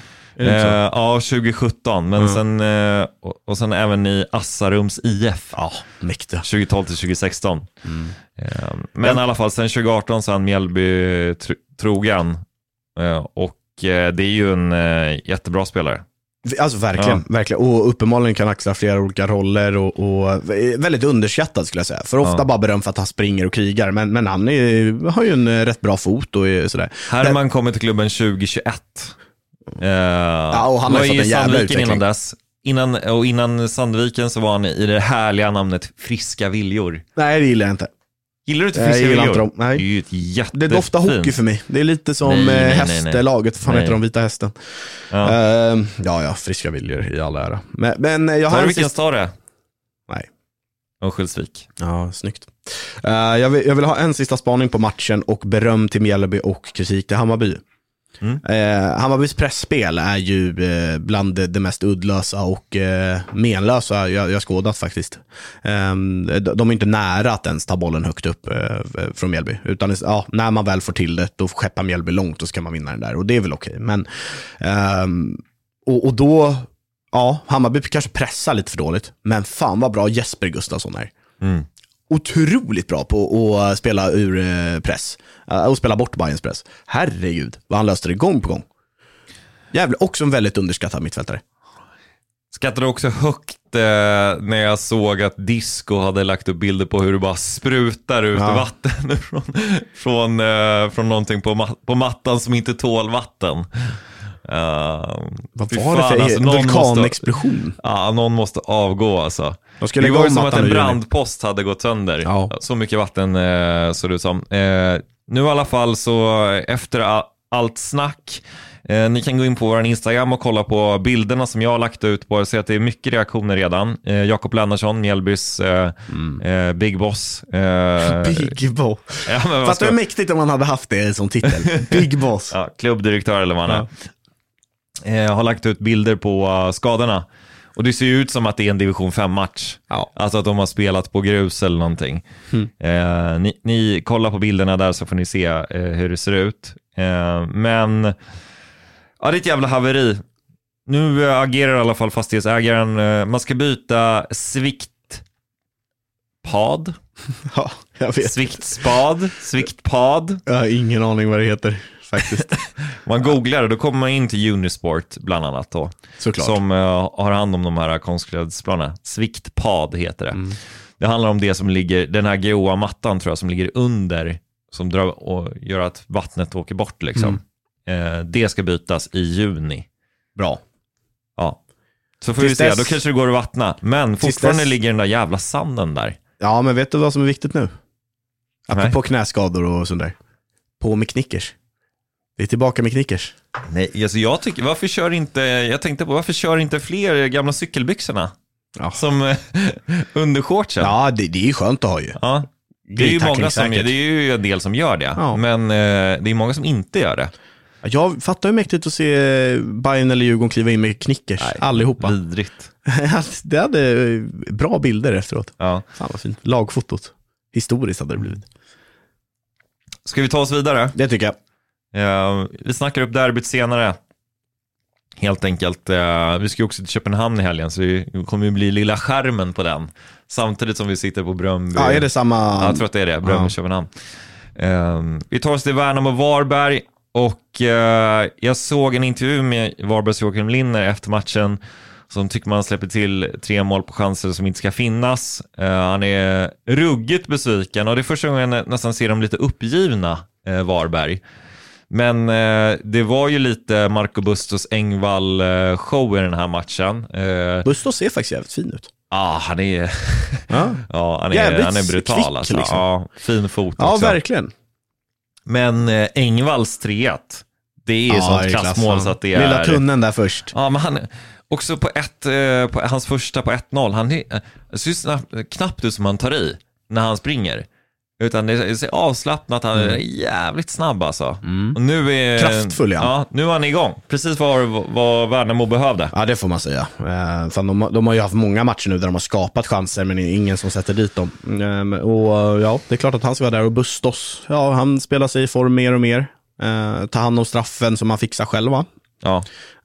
2017, men sen och sen även i Assarums IF. Ja, mäktiga. 2012 till 2016. Men i alla fall sen 2018 så är han Mjällby trogen. Och det är ju en jättebra spelare. Alltså verkligen. Och uppenbarligen kan axla flera olika roller och väldigt underskattad, skulle jag säga. För ofta bara beröm för att han springer och krigar, men han har ju en rätt bra fot och sådär. Herman kommer till klubben 2021. Och han har ju fått en jävla utveckling innan dess. Innan Sandviken så var han i det härliga namnet Friska Viljor. Nej, det gillar jag inte. Gillar du inte Friska Viljor? Nej. Det är ju ett jättefint. Det doftar hockey för mig. Det är lite som hästlaget. Fan heter de, Vita hästen. Ja, Friska Viljor i all ära. Men jag har vilken stad det? Nej. Örnsköldsvik. Ja, snyggt. Jag vill ha en sista spaning på matchen och beröm till Mjällby och kritik till Hammarby. Hammarbys pressspel är ju bland det mest uddlösa och menlösa jag skådat faktiskt. De är inte nära att ens ta bollen högt upp från Mjällby, utan när man väl får till det, då skeppar Mjällby långt och så kan man vinna den där, och det är väl okej. Men och då Hammarby kanske pressar lite för dåligt, men fan vad bra Jesper Gustafsson är. Otroligt bra på att spela ur press och spela bort Bayerns press. Herregud, vad han löste det gång på gång. Jävlar, också en väldigt underskattad mittfältare. Skattade också högt när jag såg att Disco hade lagt upp bilder på hur det bara sprutar ut vatten från någonting på mattan som inte tål vatten. Vad var det för vulkanexplosion? Någon måste avgå alltså. Det var ju som att en brandpost hade gått sönder. Så mycket vatten såg det ut som. Nu i alla fall så efter allt snack, ni kan gå in på vår Instagram och kolla på bilderna som jag har lagt ut på. Jag ser att det är mycket reaktioner redan. Jakob Lennartsson, Mjällbys Big Boss. Big Boss. Fast det är mäktigt om man hade haft det som titel. Big Boss. Klubbdirektör eller vad man är. Jag har lagt ut bilder på skadorna. Och det ser ju ut som att det är en division 5-match. Alltså att de har spelat på grus eller någonting. Ni kollar på bilderna där så får ni se hur det ser ut. Men det är ett jävla haveri. Nu agerar i alla fall fastighetsägaren. Man ska byta Sviktpad. Ja, jag vet. Sviktpad. Jag har ingen aning vad det heter faktiskt. Man googlar och då kommer man in till Unisport bland annat då. Såklart. Som har hand om de här konstgräsplanerna. Sviktpad heter det. Det handlar om det som ligger, den här gråa mattan tror jag som ligger under, som drar och gör att vattnet åker bort liksom. Det ska bytas i juni. Bra. Ja. Så får vi se, då kanske det går att vattna. Men fortfarande ligger den där jävla sanden där. Ja, men vet du vad som är viktigt nu? Apropå knäskador och sånt där. På med Knickers. Det är tillbaka med Knickers. Nej, alltså jag tycker, varför kör inte fler gamla cykelbyxorna? Ja. Som under shortsen. Ja, det är ju skönt att ha ju. Ja. Det är ju många som, det är ju en del som gör det. Ja. Men det är många som inte gör det. Jag fattar ju mäktigt att se Bayern eller Djurgården kliva in med Knickers. Nej, allihopa. Vidrigt. Det hade bra bilder efteråt. Ja. Fan vad fint. Lagfotot. Historiskt hade det blivit. Ska vi ta oss vidare? Det tycker jag. Vi snackar upp derbyt senare. Helt enkelt. Vi ska ju också till Köpenhamn i helgen, så det kommer ju bli lilla skärmen på den. Samtidigt som vi sitter på Bröndby. Ja, är det samma? Ja, jag tror att det är det. Bröndby, Köpenhamn. Vi tar oss till Värnamo och Varberg. Och jag såg en intervju med Varbergs Joakim Linner efter matchen, som tycker man släpper till 3 mål på chanser som inte ska finnas. Han är ruggigt besviken, och det är första gången jag nästan ser dem lite uppgivna, Varberg. Men det var ju lite Marco Bustos Engvall show i den här matchen. Bustos ser faktiskt jävligt fin ut. Han är han är brutal kvick, alltså. liksom. Ja, fin fot också. Ja, verkligen. Men Engvalls 3-1, det är ju sånt klassmål så att det är... Lilla tunneln där först. Ja, men han också på hans första på 1-0, han syns knappt ut som han tar i när han springer. Utan det är avslappnat, han är jävligt snabb alltså. Och nu är kraftfull, ja, nu är han igång. Precis vad Värnamo behövde. Ja, det får man säga. De har ju haft många matcher nu där de har skapat chanser, men det är ingen som sätter dit dem. Och ja, det är klart att han ska vara där. Och Bustos, ja, han spelar sig i form mer och mer. Ta hand om straffen som han fixar själva. Ja.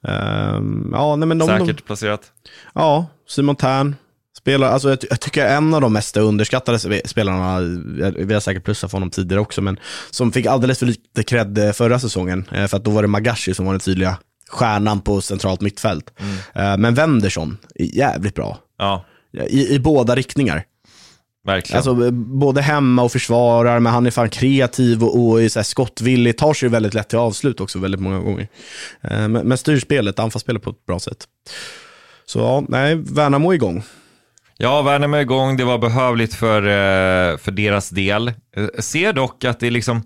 Säkert placerat. Ja, Simon Tern spelar, alltså jag tycker en av de mest underskattade spelarna, vi har säkert plussat för honom tidigare också, men som fick alldeles för lite cred förra säsongen, för att då var det Magashi som var den tydliga stjärnan på centralt mittfält. Men Wendersson är jävligt bra. Ja. I båda riktningar. Verkligen. Alltså både hemma och försvarar, men han är fan kreativ och är så här skottvillig, tar sig väldigt lätt till avslut också väldigt många gånger. Men styr spelet, anfallsspelet på ett bra sätt. Så ja, nej, Värnamo är igång. Ja, Värnamo är igång. Det var behövligt för deras del. Ser dock att det är liksom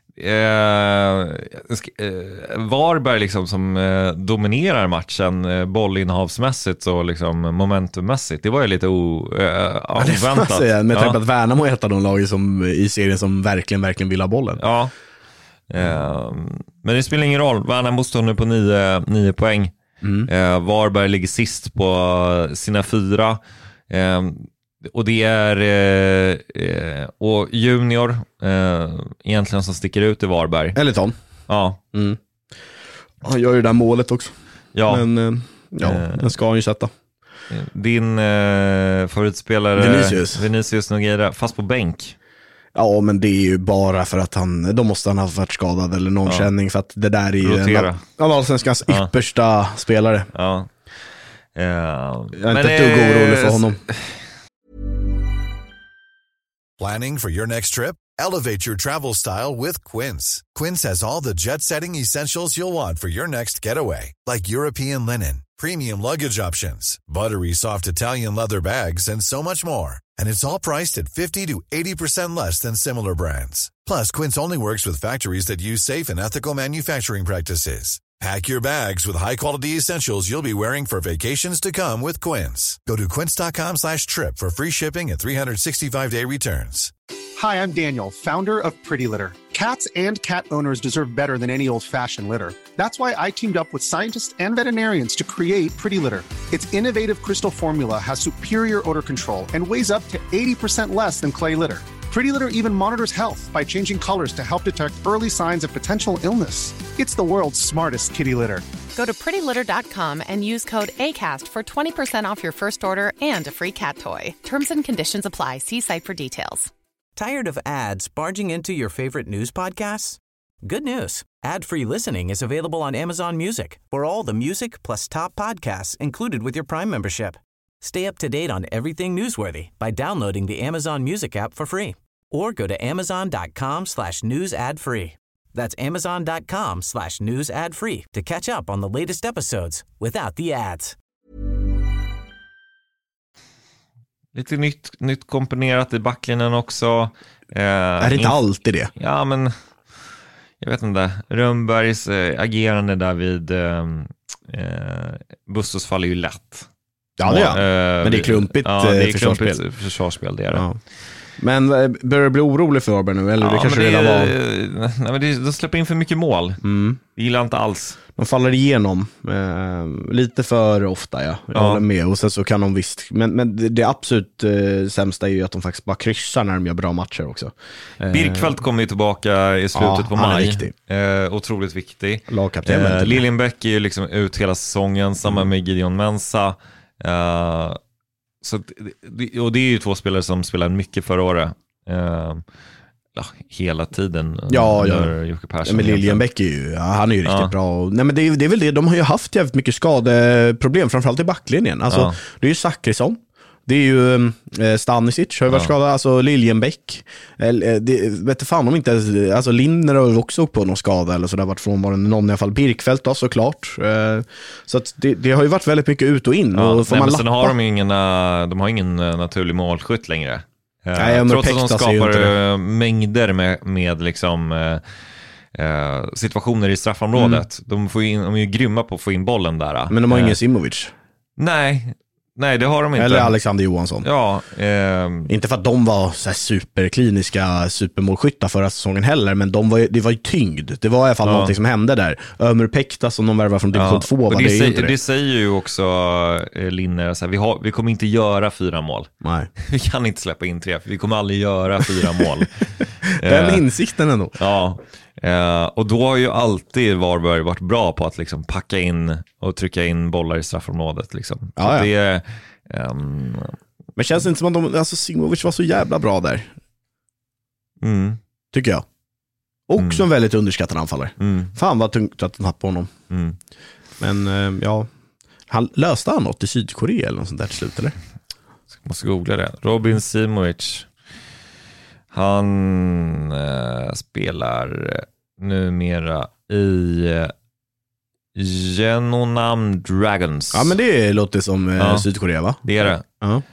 Varberg liksom som dominerar matchen bollinnehavsmässigt och liksom momentummässigt. Det var ju lite oväntat. Med tanke på att Värnamo är ett av de lag som, i serien som verkligen vill ha bollen. Ja. Men det spelar ingen roll. Värnamo står nu på 9 poäng. Varberg ligger sist på sina 4. Och det är och Junior egentligen som sticker ut i Varberg. Eliton. Ja. Han gör ju det där målet också. Ja. Men den ska han ju sätta. Din favoritspelare Vinicius Nogueira fast på bänk. Ja, men det är ju bara för att då måste han ha varit skadad eller någon känning, för att det där är ju allsvenskans yppersta spelare. Ja. Jag är inte ett dugg orolig för honom. Planning for your next trip? Elevate your travel style with Quince. Quince has all the jet-setting essentials you'll want for your next getaway, like European linen, premium luggage options, buttery soft Italian leather bags, and so much more. And it's all priced at 50 to 80% less than similar brands. Plus, Quince only works with factories that use safe and ethical manufacturing practices. Pack your bags with high-quality essentials you'll be wearing for vacations to come with Quince. Go to quince.com/trip for free shipping and 365-day returns. Hi, I'm Daniel, founder of Pretty Litter. Cats and cat owners deserve better than any old-fashioned litter. That's why I teamed up with scientists and veterinarians to create Pretty Litter. Its innovative crystal formula has superior odor control and weighs up to 80% less than clay litter. Pretty Litter even monitors health by changing colors to help detect early signs of potential illness. It's the world's smartest kitty litter. Go to prettylitter.com and use code ACAST for 20% off your first order and a free cat toy. Terms and conditions apply. See site for details. Tired of ads barging into your favorite news podcasts? Good news. Ad-free listening is available on Amazon Music for all the music plus top podcasts included with your Prime membership. Stay up to date on everything newsworthy by downloading the Amazon Music app for free or go to amazon.com/news ad free. That's amazon.com/news ad free to catch up on the latest episodes without the ads. Lite nytt komponerat i backlinjen också. Är det inte alltid det? Ja, men jag vet inte. Rönnbergs agerande där vid Bustos fall är ju lätt. Ja, det är. Men det är klumpigt, det är försvarsspel. Klumpigt försvarsspel, det är det. Ja. Men börjar du bli orolig för Varberg nu? Eller det kanske redan var... Nej, men de släpper in för mycket mål. Det gillar inte alls. De faller igenom lite för ofta, Jag håller med. Och sen så kan de visst... Men det absolut sämsta är ju att de faktiskt bara kryssar när de gör bra matcher också. Birkfeldt kommer ju tillbaka i slutet på maj. Otroligt viktig. Lagkapten. Liljenbäck är ju liksom ut hela säsongen, samma med Gideon Mensah. Och det är ju två spelare som spelar mycket förra året. Hela tiden. Jocke Persson. Men Liljenbäck är ju, han är ju riktigt bra. Nej, men det är väl det, de har ju haft jävligt mycket skadeproblem, framförallt i backlinjen. Alltså, det är ju Zachrisson. Det är ju Stanisic har ju varit skadad, alltså Liljenbäck. Vet fan om inte, alltså Lindner har ju också åkt på någon skada eller så där, varit frånvarande någon i alla fall. Birkfeldt då, såklart. Så att det har ju varit väldigt mycket ut och in. Och får man sen har de har ingen naturlig målskytt längre. Nej, trots att de skapar mängder med liksom situationer i straffområdet. De är ju grymma på att få in bollen där. Men de har ingen Simovic. Nej, det har de inte. Eller Alexander Johansson. Ja, inte för att de var så här superkliniska supermålskyttar förra säsongen heller, men det var ju tyngd. Det var i alla fall någonting som hände där. Ömer Pekta som de värvar från division 2 var det säger ju också Linner så här, vi kommer inte göra 4 mål. Nej. Vi kan inte släppa in 3, för vi kommer aldrig göra 4 mål. Den insikten ändå. Ja. Och då har ju alltid Varberg varit bra på att liksom packa in och trycka in bollar i straffområdet liksom. Så det är, men känns det inte som att alltså Simovic var så jävla bra där? Tycker jag. Också en väldigt underskattad anfallare. Fan vad tungt att de haft på honom. Men han löste han något i Sydkorea eller något sånt där till slut, eller? Jag måste googla det. Robin Simovic. Han spelar numera i Genonam Dragons. Ja, men det låter som Sydkorea, va? Det är det.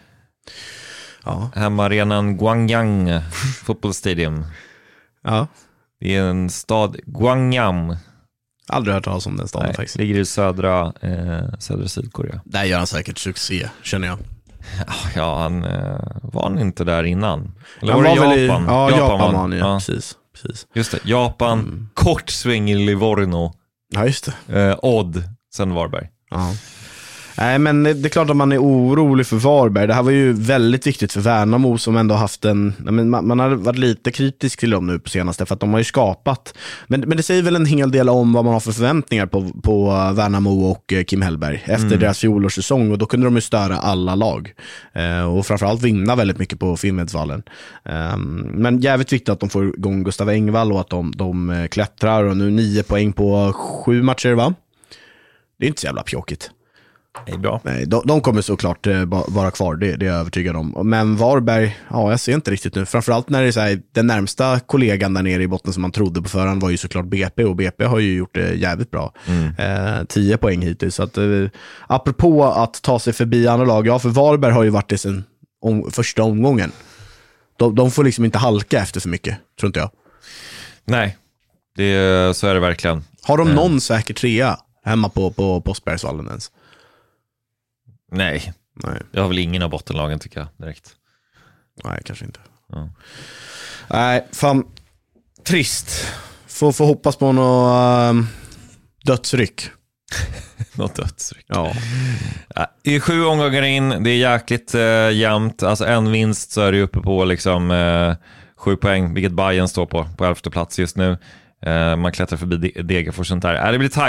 Hemmaarenan Gwangyang Football Stadium. Ja. Det är en stad, Gwangyam. Aldrig hört talas om den staden faktiskt. Ligger i södra Sydkorea. Där gör han säkert succé, känner jag. Ja, var han inte där innan? Eller han var det väl Japan? Japan var han, precis. Just det, Japan, kort sväng i Livorno. Ja, just det. Odd, sen Varberg. Ja. Nej, men det är klart att man är orolig för Varberg. Det här var ju väldigt viktigt för Värnamo som ändå haft man har varit lite kritisk till dem nu på senaste, för att de har ju skapat. Men det säger väl en hel del om vad man har för förväntningar på Värnamo och Kim Hellberg efter deras fjolårssäsong, och då kunde de ju störa alla lag. Och framförallt vinna väldigt mycket på Finnvedsvallen. Men jävligt viktigt att de får igång Gustav Engvall och att de klättrar, och nu 9 poäng på 7 matcher, va? Det är inte så jävla pjåkigt. Det är bra. Nej, de kommer såklart vara kvar, det är jag övertygad om. Men Varberg, jag ser inte riktigt nu. Framförallt när det är så här, den närmsta kollegan där nere i botten som man trodde på förhand var ju såklart BP, och BP har ju gjort det jävligt bra. 10 poäng hittills. Så att, apropå att ta sig förbi andra lag, för Varberg har ju varit det sen första omgången. De får liksom inte halka efter för mycket, tror inte jag. Nej, så är det verkligen. Har de någon säker trea hemma på Postbergsvallen ens? Nej. Jag har väl ingen av bottenlagen, tycker jag, direkt. Nej, kanske inte. Nej, fan, trist. Får hoppas på något dödsryck. Något dödsryck. Ja. I 7 omgångar in, det är jäkligt jämnt. Alltså en vinst så är det uppe på liksom 7 poäng, vilket Bayern står på 11:e plats just nu. Man klättrar förbi Degerfors sånt där. Det blir tight.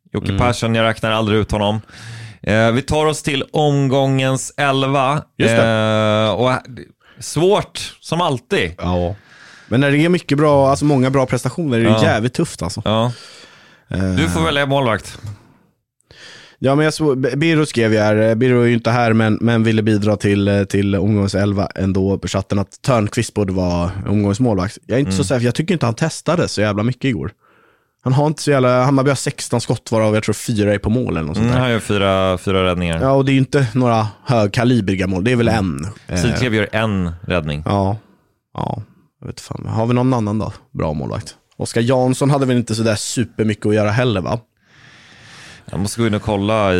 Jocke Persson, jag räknar aldrig ut honom. Vi tar oss till omgångens 11. Just det. Och svårt, som alltid. Ja. Men när det är mycket bra, alltså många bra prestationer, är det jävligt tufft alltså. Ja. Du får välja målvakt. Ja, men jag Birro skrev ju här, Birro är ju inte här men ville bidra till omgångens 11 ändå på chatten att Törnqvist borde vara omgångens målvakt. Jag är inte så säker, jag tycker inte han testade så jävla mycket igår. Han har inte så jävla, Hammarby har 16 skott varav jag tror 4 är på mål eller något sånt där. Han gör 4 räddningar. Ja, och det är ju inte några högkalibriga mål, det är väl en. Sidklev gör en räddning. Ja, jag vet fan. Har vi någon annan då? Bra målvakt. Oskar Jansson hade väl inte så där supermycket att göra heller, va? Jag måste gå in och kolla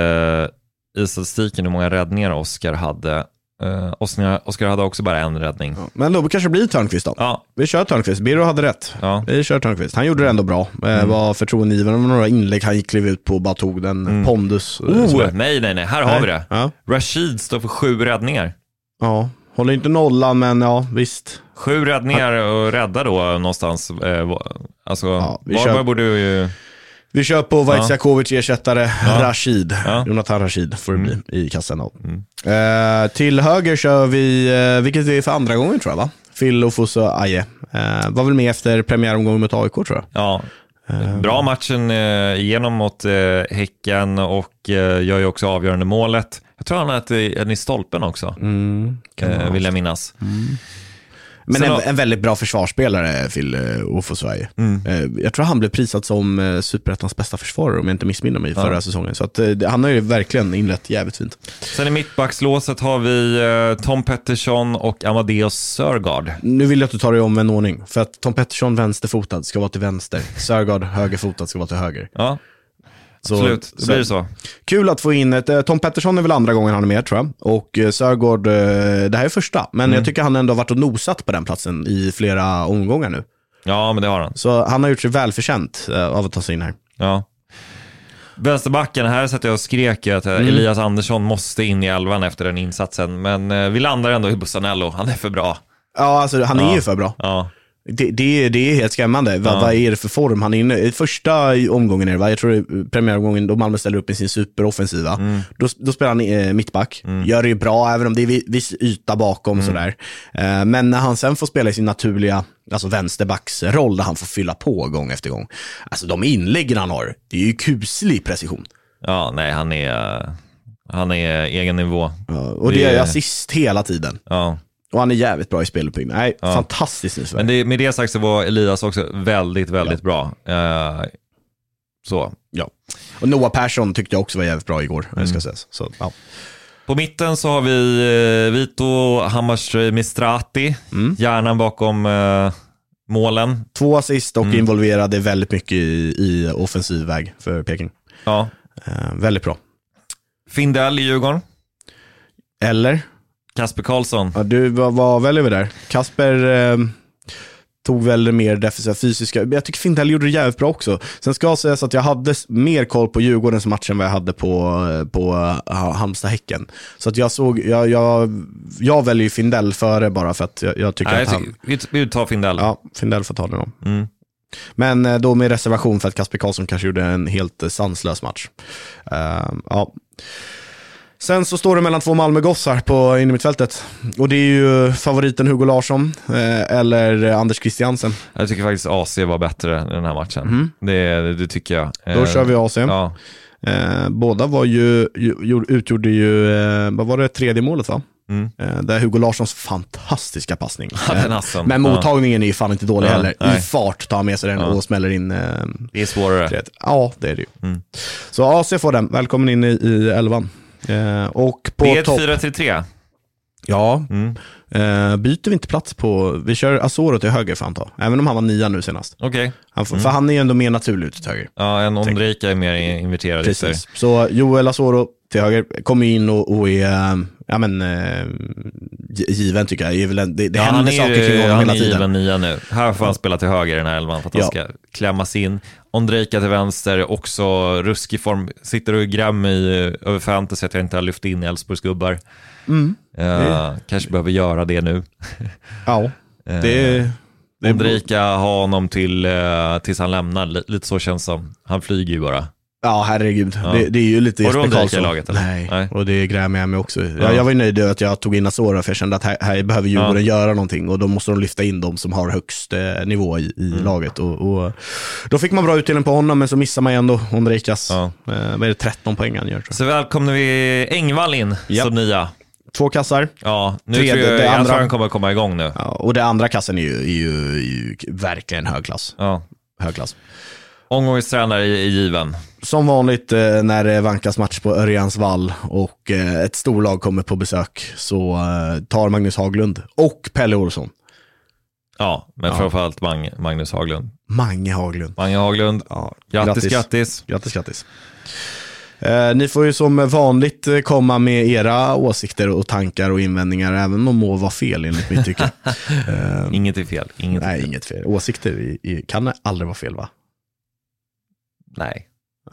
i statistiken hur många räddningar Oskar hade. Oskar hade också bara en räddning. Ja, men då kanske blir Törnqvist då. Ja. Vi kör Törnqvist. Birro hade rätt. Ja. Vi kör Törnqvist. Han gjorde det ändå bra. Var förtroendegivande med några inlägg. Han gick kliv ut på och bara tog den. Pondus. Nej. Här har vi det. Ja. Rashid står för 7 räddningar. Ja. Håller inte nollan, men ja, visst. 7 räddningar och rädda då någonstans. Alltså, var borde ju... Vi kör på Vaitsiakovic ersättare Rashid. Jonathan Rashid får det bli i kassan då. Till höger kör vi, vilket är för andra gången tror jag, va? Phil Ofus och Aje. Var väl med efter premiäromgången mot AIK tror jag. Ja, bra matchen igenom mot Häcken och gör ju också avgörande målet. Jag tror han är i stolpen också, vill jag minnas. Men en väldigt bra försvarsspelare, Phil Ofosverige. Jag tror han blev prisad som Superettans bästa försvarare om jag inte missminner mig förra säsongen. Så att, han har ju verkligen inlett jävligt fint. Sen i mittbackslåset har vi Tom Pettersson och Amadeus Sörgard. Nu vill jag att du tar dig om en ordning. För att Tom Pettersson vänsterfotad ska vara till vänster. Sörgard högerfotad ska vara till höger. Ja. Absolut, det blir så. Kul att få in Tom Pettersson är väl andra gången han är med tror jag. Och Sörgård, det här är första. Men jag tycker han ändå har varit och nosat på den platsen i flera omgångar nu. Ja, men det har han. Så han har gjort sig välförtjänt av att ta sig in här. Ja. Vänsterbacken, här satt jag och skrek att Elias Andersson måste in i 11 efter den insatsen. Men vi landar ändå i Bussanello, han är för bra. Ja, alltså han är ju för bra. Ja. Det är helt skrämmande. Vad är det för form han är inne i? Första omgången är det, va? Jag tror premiäromgången då Malmö ställer upp i sin superoffensiva. Då spelar han mittback. Gör det ju bra, även om det är viss yta bakom sådär. Men när han sen får spela i sin naturliga, alltså vänsterbacksroll där han får fylla på gång efter gång. Alltså de inläggen han har, det är ju kuslig precision. Ja, nej, han är egen nivå. Ja, och det är assist hela tiden. Ja. Och han är jävligt bra i speluppbyggnad. Nej, fantastiskt i Sverige. Men med det sagt så var Elias också väldigt, väldigt bra. Så. Ja. Och Noah Persson tyckte jag också var jävligt bra igår. Ska säga. Så, ja. På mitten så har vi Vito Hammarström-Mistrati. Hjärnan bakom målen. 2 assist och involverade väldigt mycket i offensiv väg för Peking. Ja. Väldigt bra. Findell i Djurgården. Eller? Kasper Karlsson. Ja, du var väl över där. Kasper tog väl mer defensiva fysiska. Jag tycker Findell gjorde det jävligt bra också. Sen ska jag säga så att jag hade mer koll på Djurgårdens match än vad jag hade på Halmstad-Häcken. Så att jag såg, jag väljer ju Findell före bara för att jag tycker att han... Vi tar Findell. Ja, Findell får ta det då. Men då med reservation för att Kasper Karlsson kanske gjorde en helt sanslös match. Ja. Sen så står det mellan 2 Malmögossar på innermittfältet. Och det är ju favoriten Hugo Larsson eller Anders Christiansen. Jag tycker faktiskt AC var bättre i den här matchen. Det tycker jag. Då kör vi AC. Ja. Båda var utgjorde ju, vad var det, 3:e målet va? Där Hugo Larssons fantastiska passning. Men mottagningen är ju fan inte dålig heller. Nej. I fart tar med sig den och smäller in. Det är svårare. Ja, det är det ju. Så AC får den. Välkommen in i 11. Och på det är ett 4-3-3. Ja. Byter vi inte plats på. Vi kör Asoro till höger för antal. Även om han var 9 nu senast. Okej. För han är ju ändå mer naturligt till höger. Ja, en Ondrejka är mer inverterad. Precis. Så Joel Asoro till höger kommer in och är given tycker jag. Det händer saker kring honom hela tiden. Han är given 9 nu. Här får han spela till höger i den här 11 för att han ska klämmas in. Ondrejka till vänster, också ruskig form. Sitter och gräm över fantasy att jag inte har lyft in Elfsborgs gubbar. Kanske behöver göra det nu. Ja, det Ondrejka ha honom tills han lämnar. Lite så känns som. Han flyger ju bara. Ja, herregud. Ja. Det är ju lite Jesper Karlsson. Laget, Nej, och det grämer jag mig också. Ja. Jag var ju nöjd att jag tog in Asora, för jag kände att här behöver Djurgården göra någonting, och då måste de lyfta in dem som har högst nivå i laget. Och då fick man bra utdelning på honom, men så missar man ändå Ondrejkas. Vad är det, 13 poäng han gör? Så välkomnar vi Engvall in som nya. 2 kassar. Ja, nu tror jag han kommer komma igång nu. Ja, och det andra kassen är ju verkligen högklass. Ja. Högklass. Omgångstränare i given. Som vanligt när det vankas match på Örjans vall och ett storlag kommer på besök, så tar Magnus Haglund och Pelle Olsson. Ja, men framförallt Magnus Haglund. Mange Haglund. Ja. Grattis. Ni får ju som vanligt komma med era åsikter och tankar och invändningar, även om de må vara fel enligt mitt tycke. Inget är fel. Inget fel. Åsikter kan aldrig vara fel, va? Nej.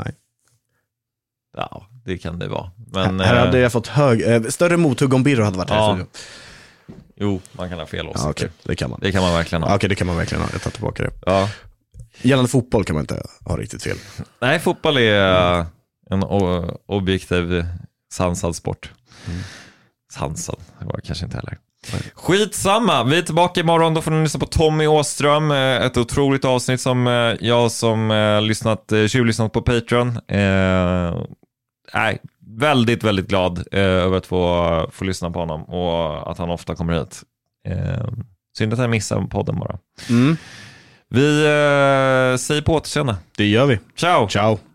Ja, det kan det vara. Men här hade jag fått större mothugg om Birro hade varit här. Jo, man kan ha fel åsikter. Okay, det kan man. Det kan man verkligen ha. Okej, det kan man verkligen ha. Jag tar tillbaka det. Ja. Gällande fotboll kan man inte ha riktigt fel. Nej, fotboll är en objektiv sansad sport. Sansad, det var kanske inte heller. Skitsamma, vi är tillbaka imorgon. Då får ni lyssna på Tommy Åström. Ett otroligt avsnitt som jag som tjuvlyssnat på Patreon. Väldigt, väldigt glad över att få lyssna på honom och att han ofta kommer hit. Synd att jag missar podden bara. Vi säger på återseende. Det gör vi. Ciao. Ciao.